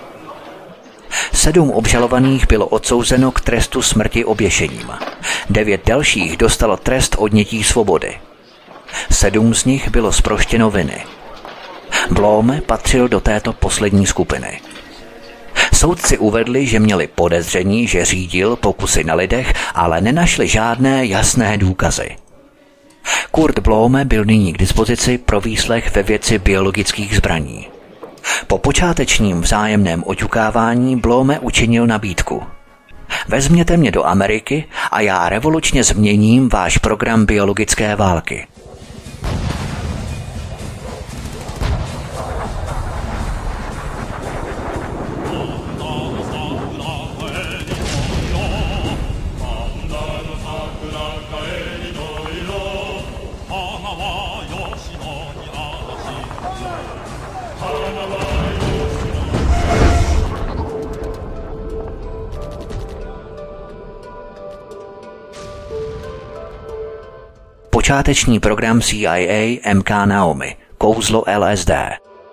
Sedm obžalovaných bylo odsouzeno k trestu smrti oběšením. Devět dalších dostalo trest odnětí svobody. Sedm z nich bylo zproštěno viny. Blome patřil do této poslední skupiny. Soudci uvedli, že měli podezření, že řídil pokusy na lidech, ale nenašli žádné jasné důkazy. Kurt Blome byl nyní k dispozici pro výslech ve věci biologických zbraní. Po počátečním vzájemném oťukávání Blome učinil nabídku. Vezměte mě do Ameriky a já revolučně změním váš program biologické války. Počáteční program C I A M K Naomi, kouzlo L S D.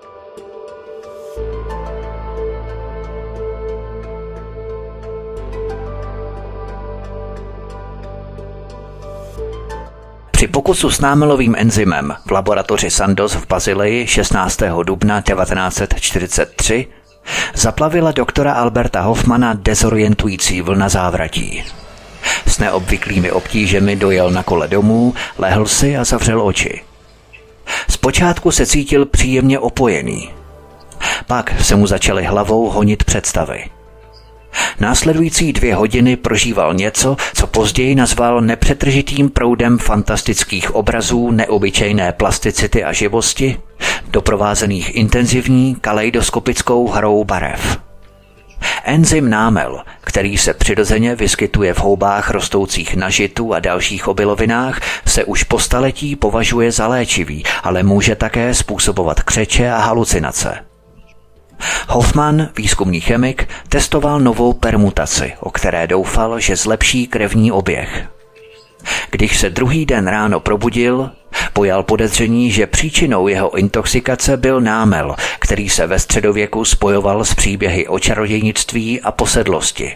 Při pokusu s námelovým enzymem v laboratoři Sandoz v Bazileji šestnáctého dubna devatenáct set čtyřicet tři zaplavila doktora Alberta Hoffmana dezorientující vlna závratí. S neobvyklými obtížemi dojel na kole domů, lehl si a zavřel oči. Zpočátku se cítil příjemně opojený. Pak se mu začaly hlavou honit představy. Následující dvě hodiny prožíval něco, co později nazval nepřetržitým proudem fantastických obrazů neobyčejné plasticity a živosti, doprovázených intenzivní kaleidoskopickou hrou barev. Enzym námel, který se přirozeně vyskytuje v houbách rostoucích na žitu a dalších obilovinách, se už po staletí považuje za léčivý, ale může také způsobovat křeče a halucinace. Hoffman, výzkumný chemik, testoval novou permutaci, o které doufal, že zlepší krevní oběh. Když se druhý den ráno probudil, pojal podezření, že příčinou jeho intoxikace byl námel, který se ve středověku spojoval s příběhy o čarodějnictví a posedlosti.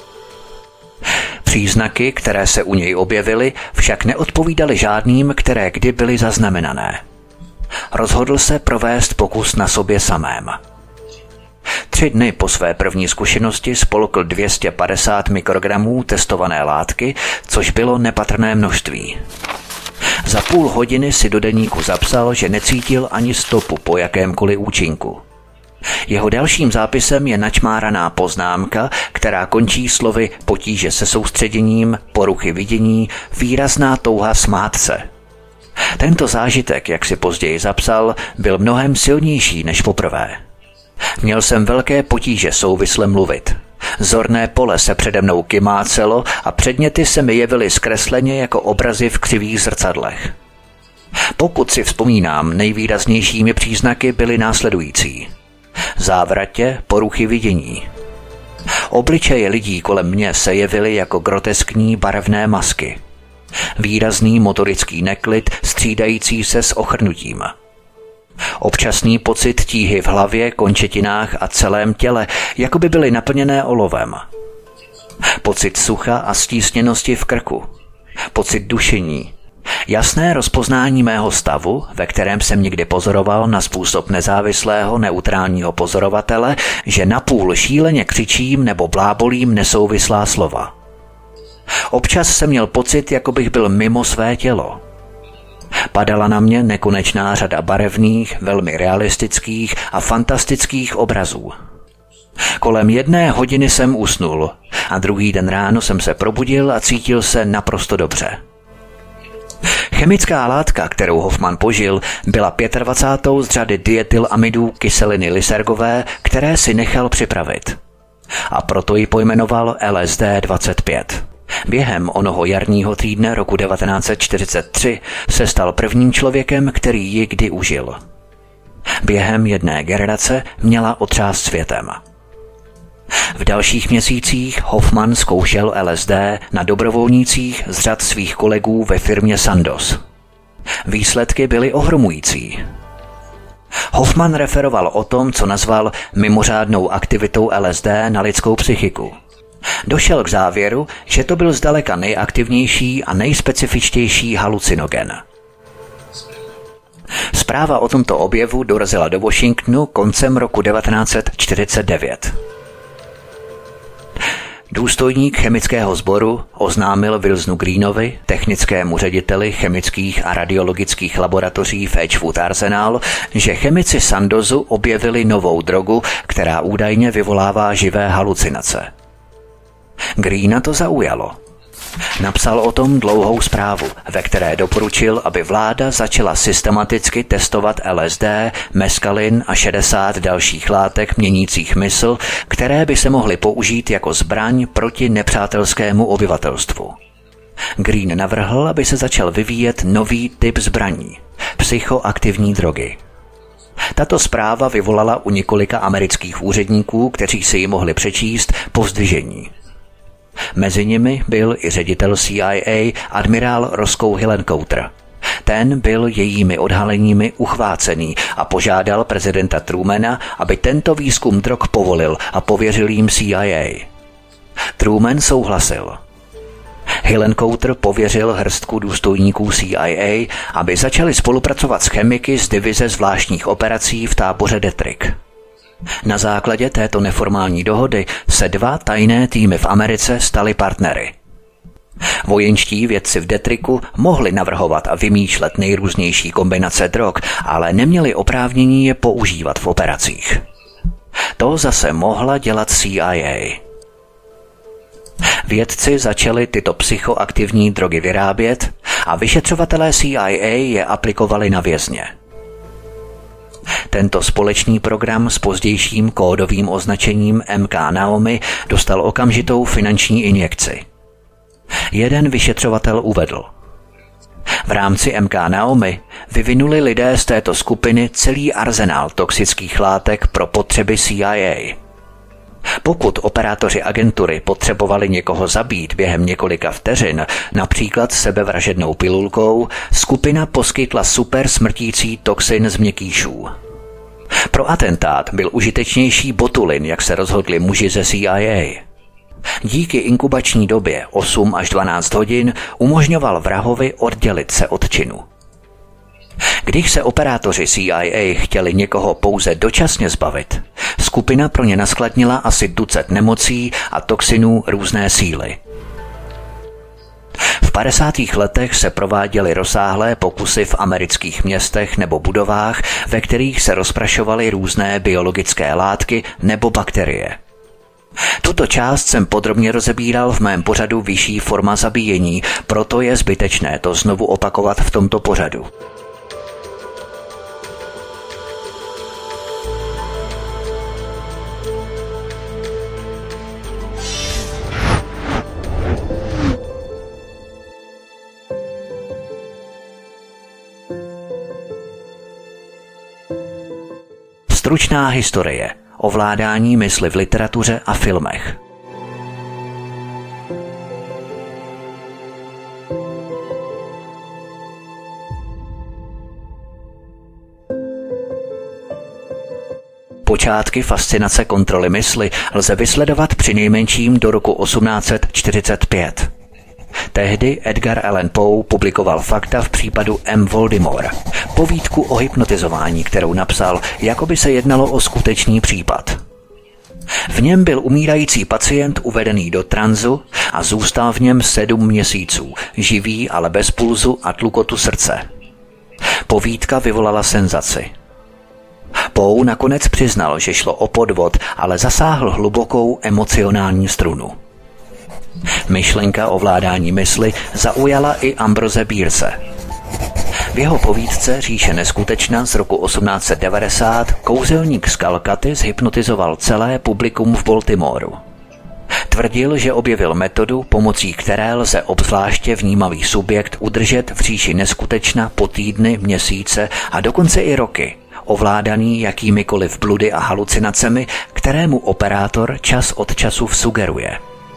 Příznaky, které se u něj objevily, však neodpovídaly žádným, které kdy byly zaznamenané. Rozhodl se provést pokus na sobě samém. Tři dny po své první zkušenosti spolkl dvě stě padesát mikrogramů testované látky, což bylo nepatrné množství. Za půl hodiny si do deníku zapsal, že necítil ani stopu po jakémkoliv účinku. Jeho dalším zápisem je načmáraná poznámka, která končí slovy potíže se soustředěním, poruchy vidění, výrazná touha smát se. Tento zážitek, jak si později zapsal, byl mnohem silnější než poprvé. Měl jsem velké potíže souvisle mluvit. Zorné pole se přede mnou kymácelo a předměty se mi jevily zkresleně jako obrazy v křivých zrcadlech. Pokud si vzpomínám, nejvýraznějšími příznaky byly následující. Závratě, poruchy vidění. Obličeje lidí kolem mě se jevily jako groteskní barevné masky. Výrazný motorický neklid střídající se s ochrnutím. Občasný pocit tíhy v hlavě, končetinách a celém těle, jako by byly naplněné olovem. Pocit sucha a stísněnosti v krku. Pocit dušení. Jasné rozpoznání mého stavu, ve kterém jsem někdy pozoroval na způsob nezávislého neutrálního pozorovatele, že napůl šíleně křičím nebo blábolím nesouvislá slova. Občas jsem měl pocit, jako bych byl mimo své tělo. Padala na mě nekonečná řada barevných, velmi realistických a fantastických obrazů. Kolem jedné hodiny jsem usnul a druhý den ráno jsem se probudil a cítil se naprosto dobře. Chemická látka, kterou Hoffman požil, byla dvacátou pátá z řady dietylamidů kyseliny lysergové, které si nechal připravit. A proto ji pojmenoval L S D dvacet pět. Během onoho jarního týdne roku devatenáct set čtyřicet tři se stal prvním člověkem, který ji kdy užil. Během jedné generace měla otřást světem. V dalších měsících Hoffman zkoušel L S D na dobrovolnících z řad svých kolegů ve firmě Sandoz. Výsledky byly ohromující. Hoffman referoval o tom, co nazval mimořádnou aktivitou L S D na lidskou psychiku. Došel k závěru, že to byl zdaleka nejaktivnější a nejspecifičtější halucinogen. Zpráva o tomto objevu dorazila do Washingtonu koncem roku devatenáct set čtyřicet devět. Důstojník chemického sboru oznámil Wilsonu Greenovi, technickému řediteli chemických a radiologických laboratoří v Edgewood Arsenal, že chemici Sandozu objevili novou drogu, která údajně vyvolává živé halucinace. Greena to zaujalo. Napsal o tom dlouhou zprávu, ve které doporučil, aby vláda začala systematicky testovat L S D, meskalin a šedesát dalších látek měnících mysl, které by se mohly použít jako zbraň proti nepřátelskému obyvatelstvu. Green navrhl, aby se začal vyvíjet nový typ zbraní – psychoaktivní drogy. Tato zpráva vyvolala u několika amerických úředníků, kteří si ji mohli přečíst, povzdvižení. Mezi nimi byl i ředitel C I A admirál Roscoe Hillenkoetter. Ten byl jejími odhaleními uchvácený a požádal prezidenta Trumana, aby tento výzkum drog povolil a pověřil jim C I A. Truman souhlasil. Hillenkoetter pověřil hrstku důstojníků C I A, aby začali spolupracovat s chemiky z divize zvláštních operací v táboře Detrick. Na základě této neformální dohody se dva tajné týmy v Americe staly partnery. Vojenští vědci v Detricku mohli navrhovat a vymýšlet nejrůznější kombinace drog, ale neměli oprávnění je používat v operacích. To zase mohla dělat C I A. Vědci začali tyto psychoaktivní drogy vyrábět a vyšetřovatelé C I A je aplikovali na vězně. Tento společný program s pozdějším kódovým označením M K Naomi dostal okamžitou finanční injekci. Jeden vyšetřovatel uvedl: v rámci M K Naomi vyvinuli lidé z této skupiny celý arzenál toxických látek pro potřeby C I A. Pokud operátoři agentury potřebovali někoho zabít během několika vteřin, například sebevražednou pilulkou, skupina poskytla super smrtící toxin z měkkýšů. Pro atentát byl užitečnější botulin, jak se rozhodli muži ze C I A. Díky inkubační době osm až dvanáct hodin umožňoval vrahovi oddělit se od činu. Když se operátoři C I A chtěli někoho pouze dočasně zbavit, skupina pro ně naskladnila asi ducet nemocí a toxinů různé síly. V padesátých letech se prováděly rozsáhlé pokusy v amerických městech nebo budovách, ve kterých se rozprašovaly různé biologické látky nebo bakterie. Tuto část jsem podrobně rozebíral v mém pořadu Vyšší forma zabíjení, proto je zbytečné to znovu opakovat v tomto pořadu. Stručná historie. Ovládání mysli v literatuře a filmech. Počátky fascinace kontroly mysli lze vysledovat přinejmenším do roku osmnáct set čtyřicet pět. Tehdy Edgar Allan Poe publikoval fakta v případu M. Voldemort, povídku o hypnotizování, kterou napsal, jako by se jednalo o skutečný případ. V něm byl umírající pacient uvedený do tranzu a zůstal v něm sedm měsíců, živý, ale bez pulzu a tlukotu srdce. Povídka vyvolala senzaci. Poe nakonec přiznal, že šlo o podvod, ale zasáhl hlubokou emocionální strunu. Myšlenka ovládání mysli zaujala i Ambrose Bierce. V jeho povídce Říše neskutečna z roku osmnáct set devadesát kouzelník z Kalkaty zhypnotizoval celé publikum v Baltimoru. Tvrdil, že objevil metodu, pomocí které lze obzvláště vnímavý subjekt udržet v říši neskutečna po týdny, měsíce a dokonce i roky, ovládaný jakýmikoliv bludy a halucinacemi, kterému operátor čas od času vsugeruje.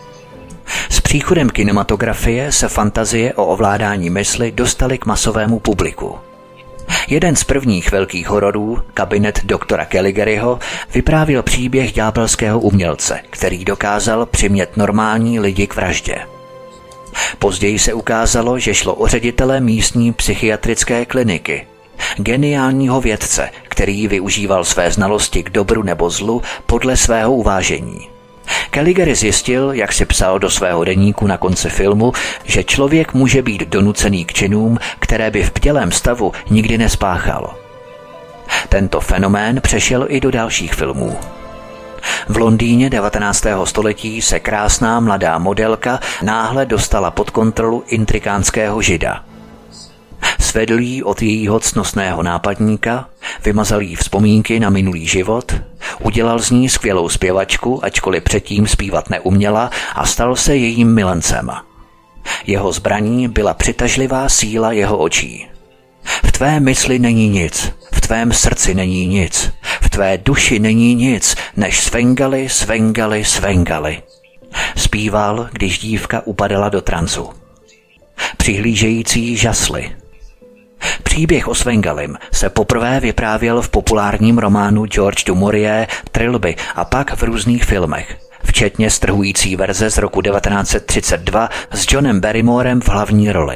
S příchodem kinematografie se fantazie o ovládání mysli dostaly k masovému publiku. Jeden z prvních velkých hororů, Kabinet doktora Caligariho, vyprávěl příběh ďábelského umělce, který dokázal přimět normální lidi k vraždě. Později se ukázalo, že šlo o ředitele místní psychiatrické kliniky, geniálního vědce, který využíval své znalosti k dobru nebo zlu podle svého uvážení. Caligari zjistil, jak si psal do svého deníku na konci filmu, že člověk může být donucený k činům, které by v bdělém stavu nikdy nespáchal. Tento fenomén přešel i do dalších filmů. V Londýně devatenáctého století se krásná mladá modelka náhle dostala pod kontrolu intrikánského žida. Svedl jí od jejího ctnostného nápadníka, vymazal jí vzpomínky na minulý život, udělal z ní skvělou zpěvačku, ačkoliv předtím zpívat neuměla, a stal se jejím milencem. Jeho zbraní byla přitažlivá síla jeho očí. V tvé mysli není nic, v tvém srdci není nic, v tvé duši není nic, než Svengali, Svengali, Svengali. Zpíval, když dívka upadala do transu. Přihlížející žasli. Příběh o Svengalim se poprvé vyprávěl v populárním románu George du Maurier Trilby a pak v různých filmech, včetně strhující verze z roku devatenáct set třicet dva s Johnem Barrymorem v hlavní roli.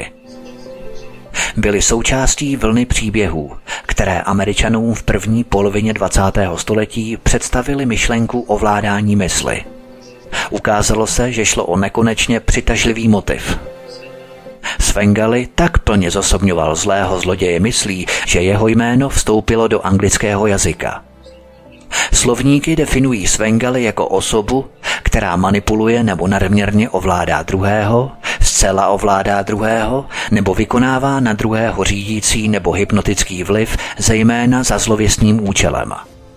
Byly součástí vlny příběhů, které Američanům v první polovině dvacátého století představili myšlenku ovládání mysli. Ukázalo se, že šlo o nekonečně přitažlivý motiv. Svengali tak plně zosobňoval zlého zloděje myslí, že jeho jméno vstoupilo do anglického jazyka. Slovníky definují Svengali jako osobu, která manipuluje nebo nadměrně ovládá druhého, zcela ovládá druhého, nebo vykonává na druhého řídící nebo hypnotický vliv, zejména za zlověstným účelem.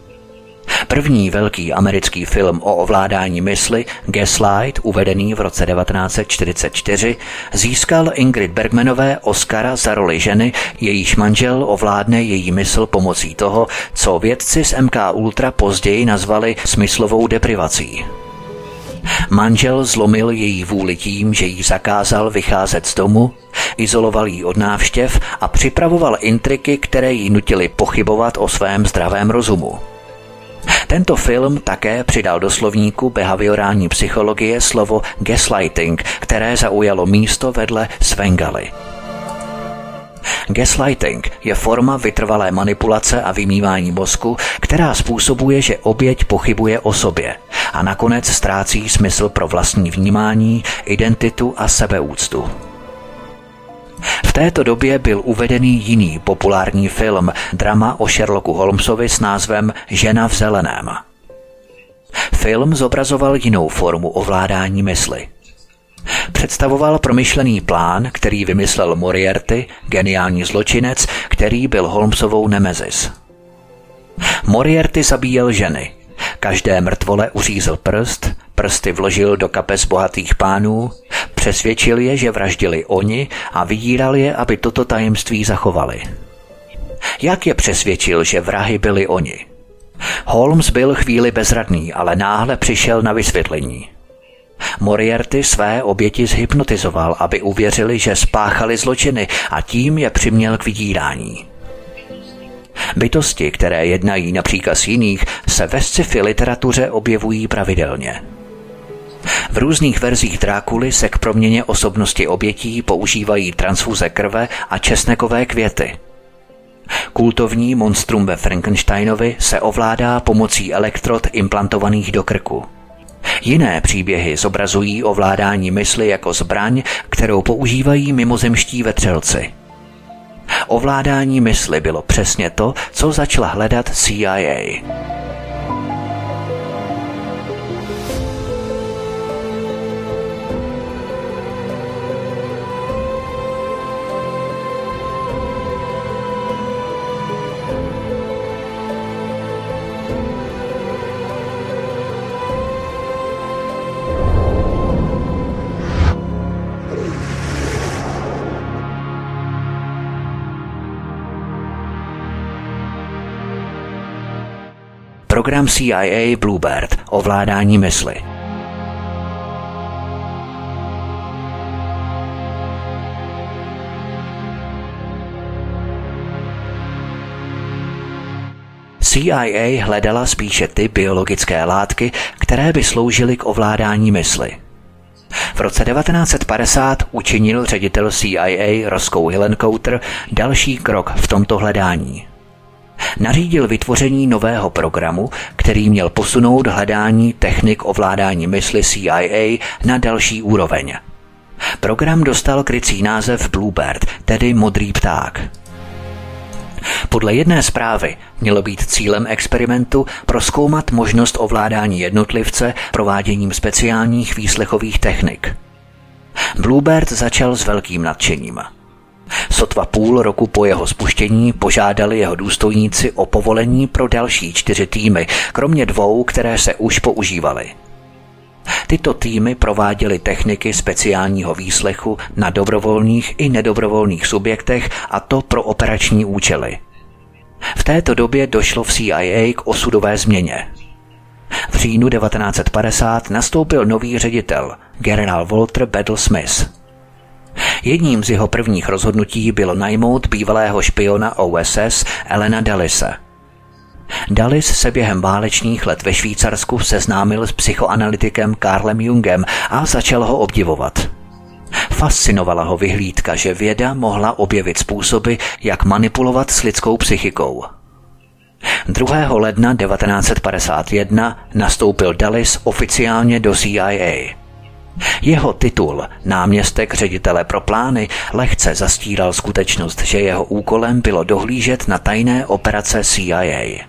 První velký americký film o ovládání mysli, Gaslight, uvedený v roce devatenáct set čtyřicet čtyři, získal Ingrid Bergmanové Oscara za roli ženy, jejíž manžel ovládne její mysl pomocí toho, co vědci z M K Ultra později nazvali smyslovou deprivací. Manžel zlomil její vůli tím, že jí zakázal vycházet z domu, izoloval jí od návštěv a připravoval intriky, které jí nutily pochybovat o svém zdravém rozumu. Tento film také přidal do slovníku behaviorální psychologie slovo gaslighting, které zaujalo místo vedle Svengali. Gaslighting je forma vytrvalé manipulace a vymývání mozku, která způsobuje, že oběť pochybuje o sobě a nakonec ztrácí smysl pro vlastní vnímání, identitu a sebeúctu. V této době byl uvedený jiný populární film, drama o Sherlocku Holmesovi s názvem Žena v zeleném. Film zobrazoval jinou formu ovládání mysli. Představoval promyšlený plán, který vymyslel Moriarty, geniální zločinec, který byl Holmesovou nemezis. Moriarty zabíjel ženy. Každé mrtvole uřízl prst, prsty vložil do kapes bohatých pánů, přesvědčil je, že vraždili oni a vydíral je, aby toto tajemství zachovali. Jak je přesvědčil, že vrahy byli oni? Holmes byl chvíli bezradný, ale náhle přišel na vysvětlení. Moriarty své oběti zhypnotizoval, aby uvěřili, že spáchali zločiny, a tím je přiměl k vydírání. Bytosti, které jednají na příkaz jiných, se ve sci-fi literatuře objevují pravidelně. V různých verzích Drákuly se k proměně osobnosti obětí používají transfuze krve a česnekové květy. Kultovní monstrum ve Frankensteinovi se ovládá pomocí elektrod implantovaných do krku. Jiné příběhy zobrazují ovládání mysli jako zbraň, kterou používají mimozemští vetřelci. Ovládání mysli bylo přesně to, co začala hledat C I A. Program C I A Bluebird – ovládání mysli. C I A hledala spíše ty biologické látky, které by sloužily k ovládání mysli. V roce devatenáct set padesát učinil ředitel C I A Roscoe Hillenkoetter další krok v tomto hledání. Nařídil vytvoření nového programu, který měl posunout hledání technik ovládání mysli C I A na další úroveň. Program dostal krycí název Bluebird, tedy modrý pták. Podle jedné zprávy mělo být cílem experimentu prozkoumat možnost ovládání jednotlivce prováděním speciálních výslechových technik. Bluebird začal s velkým nadšením. Sotva půl roku po jeho spuštění požádali jeho důstojníci o povolení pro další čtyři týmy, kromě dvou, které se už používaly. Tyto týmy prováděly techniky speciálního výslechu na dobrovolných i nedobrovolných subjektech, a to pro operační účely. V této době došlo v C I A k osudové změně. V říjnu devatenáct set padesát nastoupil nový ředitel, generál Walter Bedell Smith. Jedním z jeho prvních rozhodnutí bylo najmout bývalého špiona O S S Allena Dullise. Dulles se během válečných let ve Švýcarsku seznámil s psychoanalytikem Carlem Jungem a začal ho obdivovat. Fascinovala ho vyhlídka, že věda mohla objevit způsoby, jak manipulovat s lidskou psychikou. druhého ledna devatenáct set padesát jedna nastoupil Dulles oficiálně do C I A. Jeho titul, náměstek ředitele pro plány, lehce zastíral skutečnost, že jeho úkolem bylo dohlížet na tajné operace C I A.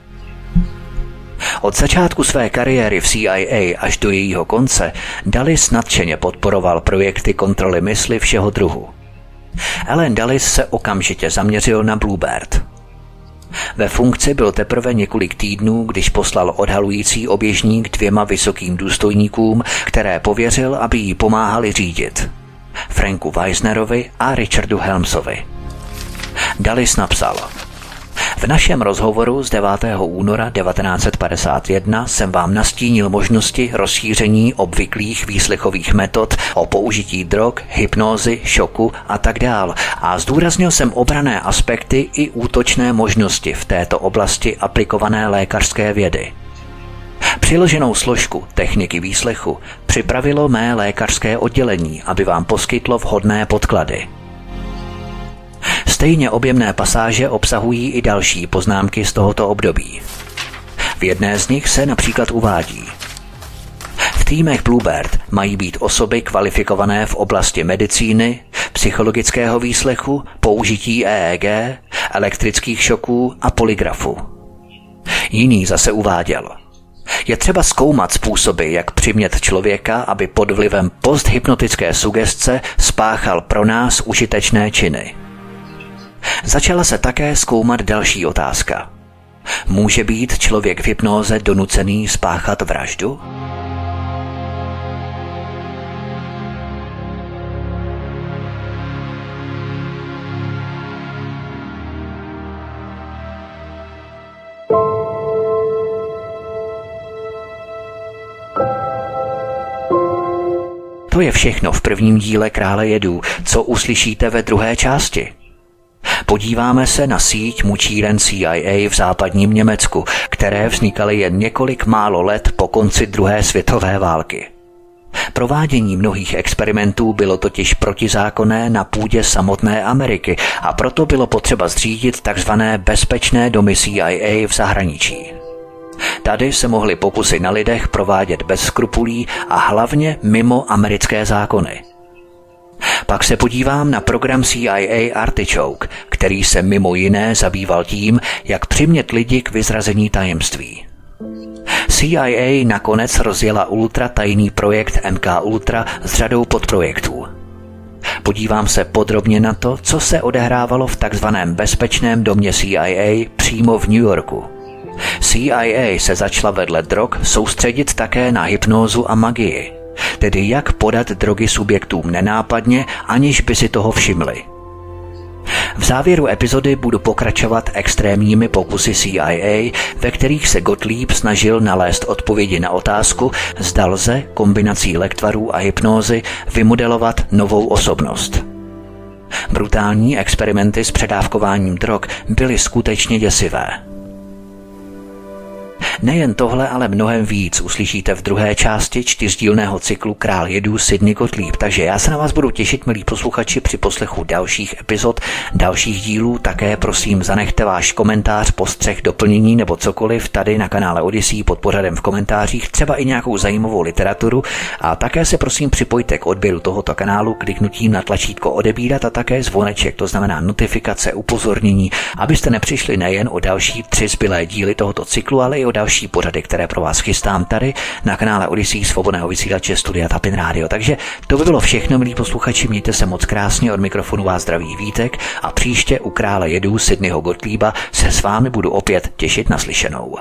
Od začátku své kariéry v C I A až do jejího konce Dulles nadšeně podporoval projekty kontroly mysli všeho druhu. Allen Dulles se okamžitě zaměřil na Bluebird. Ve funkci byl teprve několik týdnů, když poslal odhalující oběžník dvěma vysokým důstojníkům, které pověřil, aby jí pomáhali řídit. Franku Weisnerovi a Richardu Helmsovi. Dulles napsal: V našem rozhovoru z devátého února devatenáct set padesát jedna jsem vám nastínil možnosti rozšíření obvyklých výslechových metod o použití drog, hypnózy, šoku a tak dál a zdůraznil jsem obranné aspekty i útočné možnosti v této oblasti aplikované lékařské vědy. Přiloženou složku techniky výslechu připravilo mé lékařské oddělení, aby vám poskytlo vhodné podklady. Stejně objemné pasáže obsahují i další poznámky z tohoto období. V jedné z nich se například uvádí: v týmech Bluebird mají být osoby kvalifikované v oblasti medicíny, psychologického výslechu, použití E E G, elektrických šoků a polygrafu. Jiný zase uváděl: Je třeba zkoumat způsoby, jak přimět člověka, aby pod vlivem posthypnotické sugestce spáchal pro nás užitečné činy. Začala se také zkoumat další otázka. Může být člověk v hypnóze donucený spáchat vraždu? To je všechno v prvním díle Krále jedů, co uslyšíte ve druhé části. Podíváme se na síť mučíren C I A v západním Německu, které vznikaly jen několik málo let po konci druhé světové války. Provádění mnohých experimentů bylo totiž protizákonné na půdě samotné Ameriky a proto bylo potřeba zřídit tzv. Bezpečné domy C I A v zahraničí. Tady se mohly pokusy na lidech provádět bez skrupulí a hlavně mimo americké zákony. Pak se podívám na program C I A Artichoke, který se mimo jiné zabýval tím, jak přimět lidi k vyzrazení tajemství. C I A nakonec rozjela ultratajný projekt M K Ultra s řadou podprojektů. Podívám se podrobně na to, co se odehrávalo v takzvaném bezpečném domě C I A přímo v New Yorku. C I A se začala vedle drog soustředit také na hypnózu a magii, tedy jak podat drogy subjektům nenápadně, aniž by si toho všimli. V závěru epizody budu pokračovat extrémními pokusy C I A, ve kterých se Gottlieb snažil nalézt odpovědi na otázku, zda lze kombinací lektvarů a hypnózy vymodelovat novou osobnost. Brutální experimenty s předávkováním drog byly skutečně děsivé. Nejen tohle, ale mnohem víc uslyšíte v druhé části čtyřdílného cyklu Král jedů Sidney Gottlieb, takže já se na vás budu těšit, milí posluchači, při poslechu dalších epizod, dalších dílů. Také prosím zanechte váš komentář, postřeh, doplnění nebo cokoliv tady na kanále Odyssey pod pořadem v komentářích, třeba i nějakou zajímavou literaturu, a také se prosím připojte k odběru tohoto kanálu kliknutím na tlačítko odebírat a také zvoneček, to znamená notifikace, upozornění, abyste nepřišli nejen o další tři zbylé díly tohoto cyklu, ale i o další pořady, které pro vás chystám tady na kanále Odyssey svobodného vysílače Studia Tapin Radio. Takže to by bylo všechno, milí posluchači, mějte se moc krásně, od mikrofonu vás zdraví Vítek a příště u Krále jedů Sidneyho Gottlieba se s vámi budu opět těšit na slyšenou.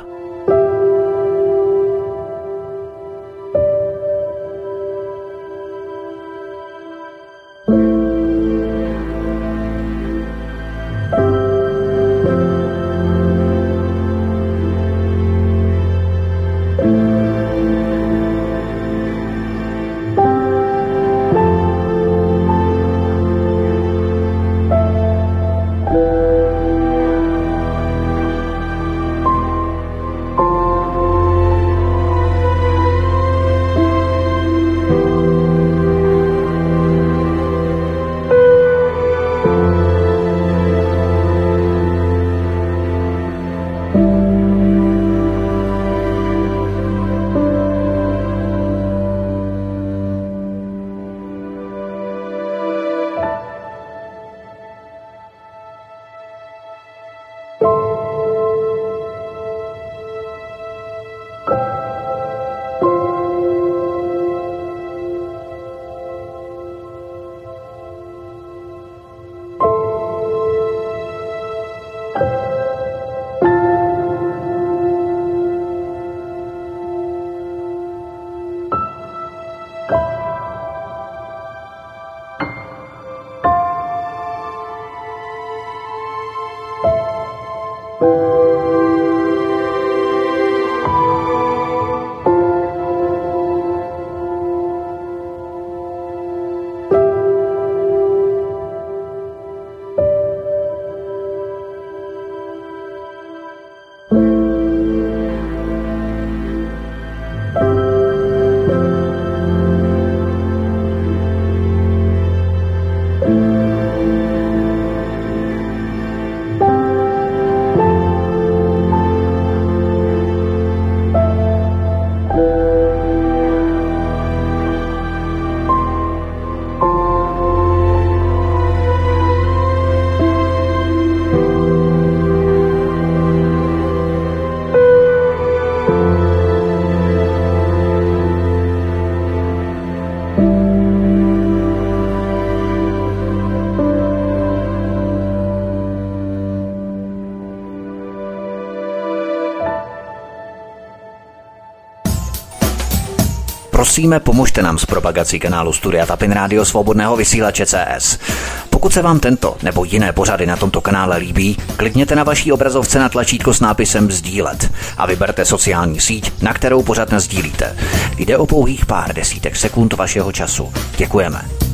prosíme, pomožte nám s propagací kanálu Studia Tapin Rádio Svobodného vysílače C S. Pokud se vám tento nebo jiné pořady na tomto kanále líbí, klikněte na vaší obrazovce na tlačítko s nápisem sdílet a vyberte sociální síť, na kterou pořad nasdílíte. Jde o pouhých pár desítek sekund vašeho času. Děkujeme.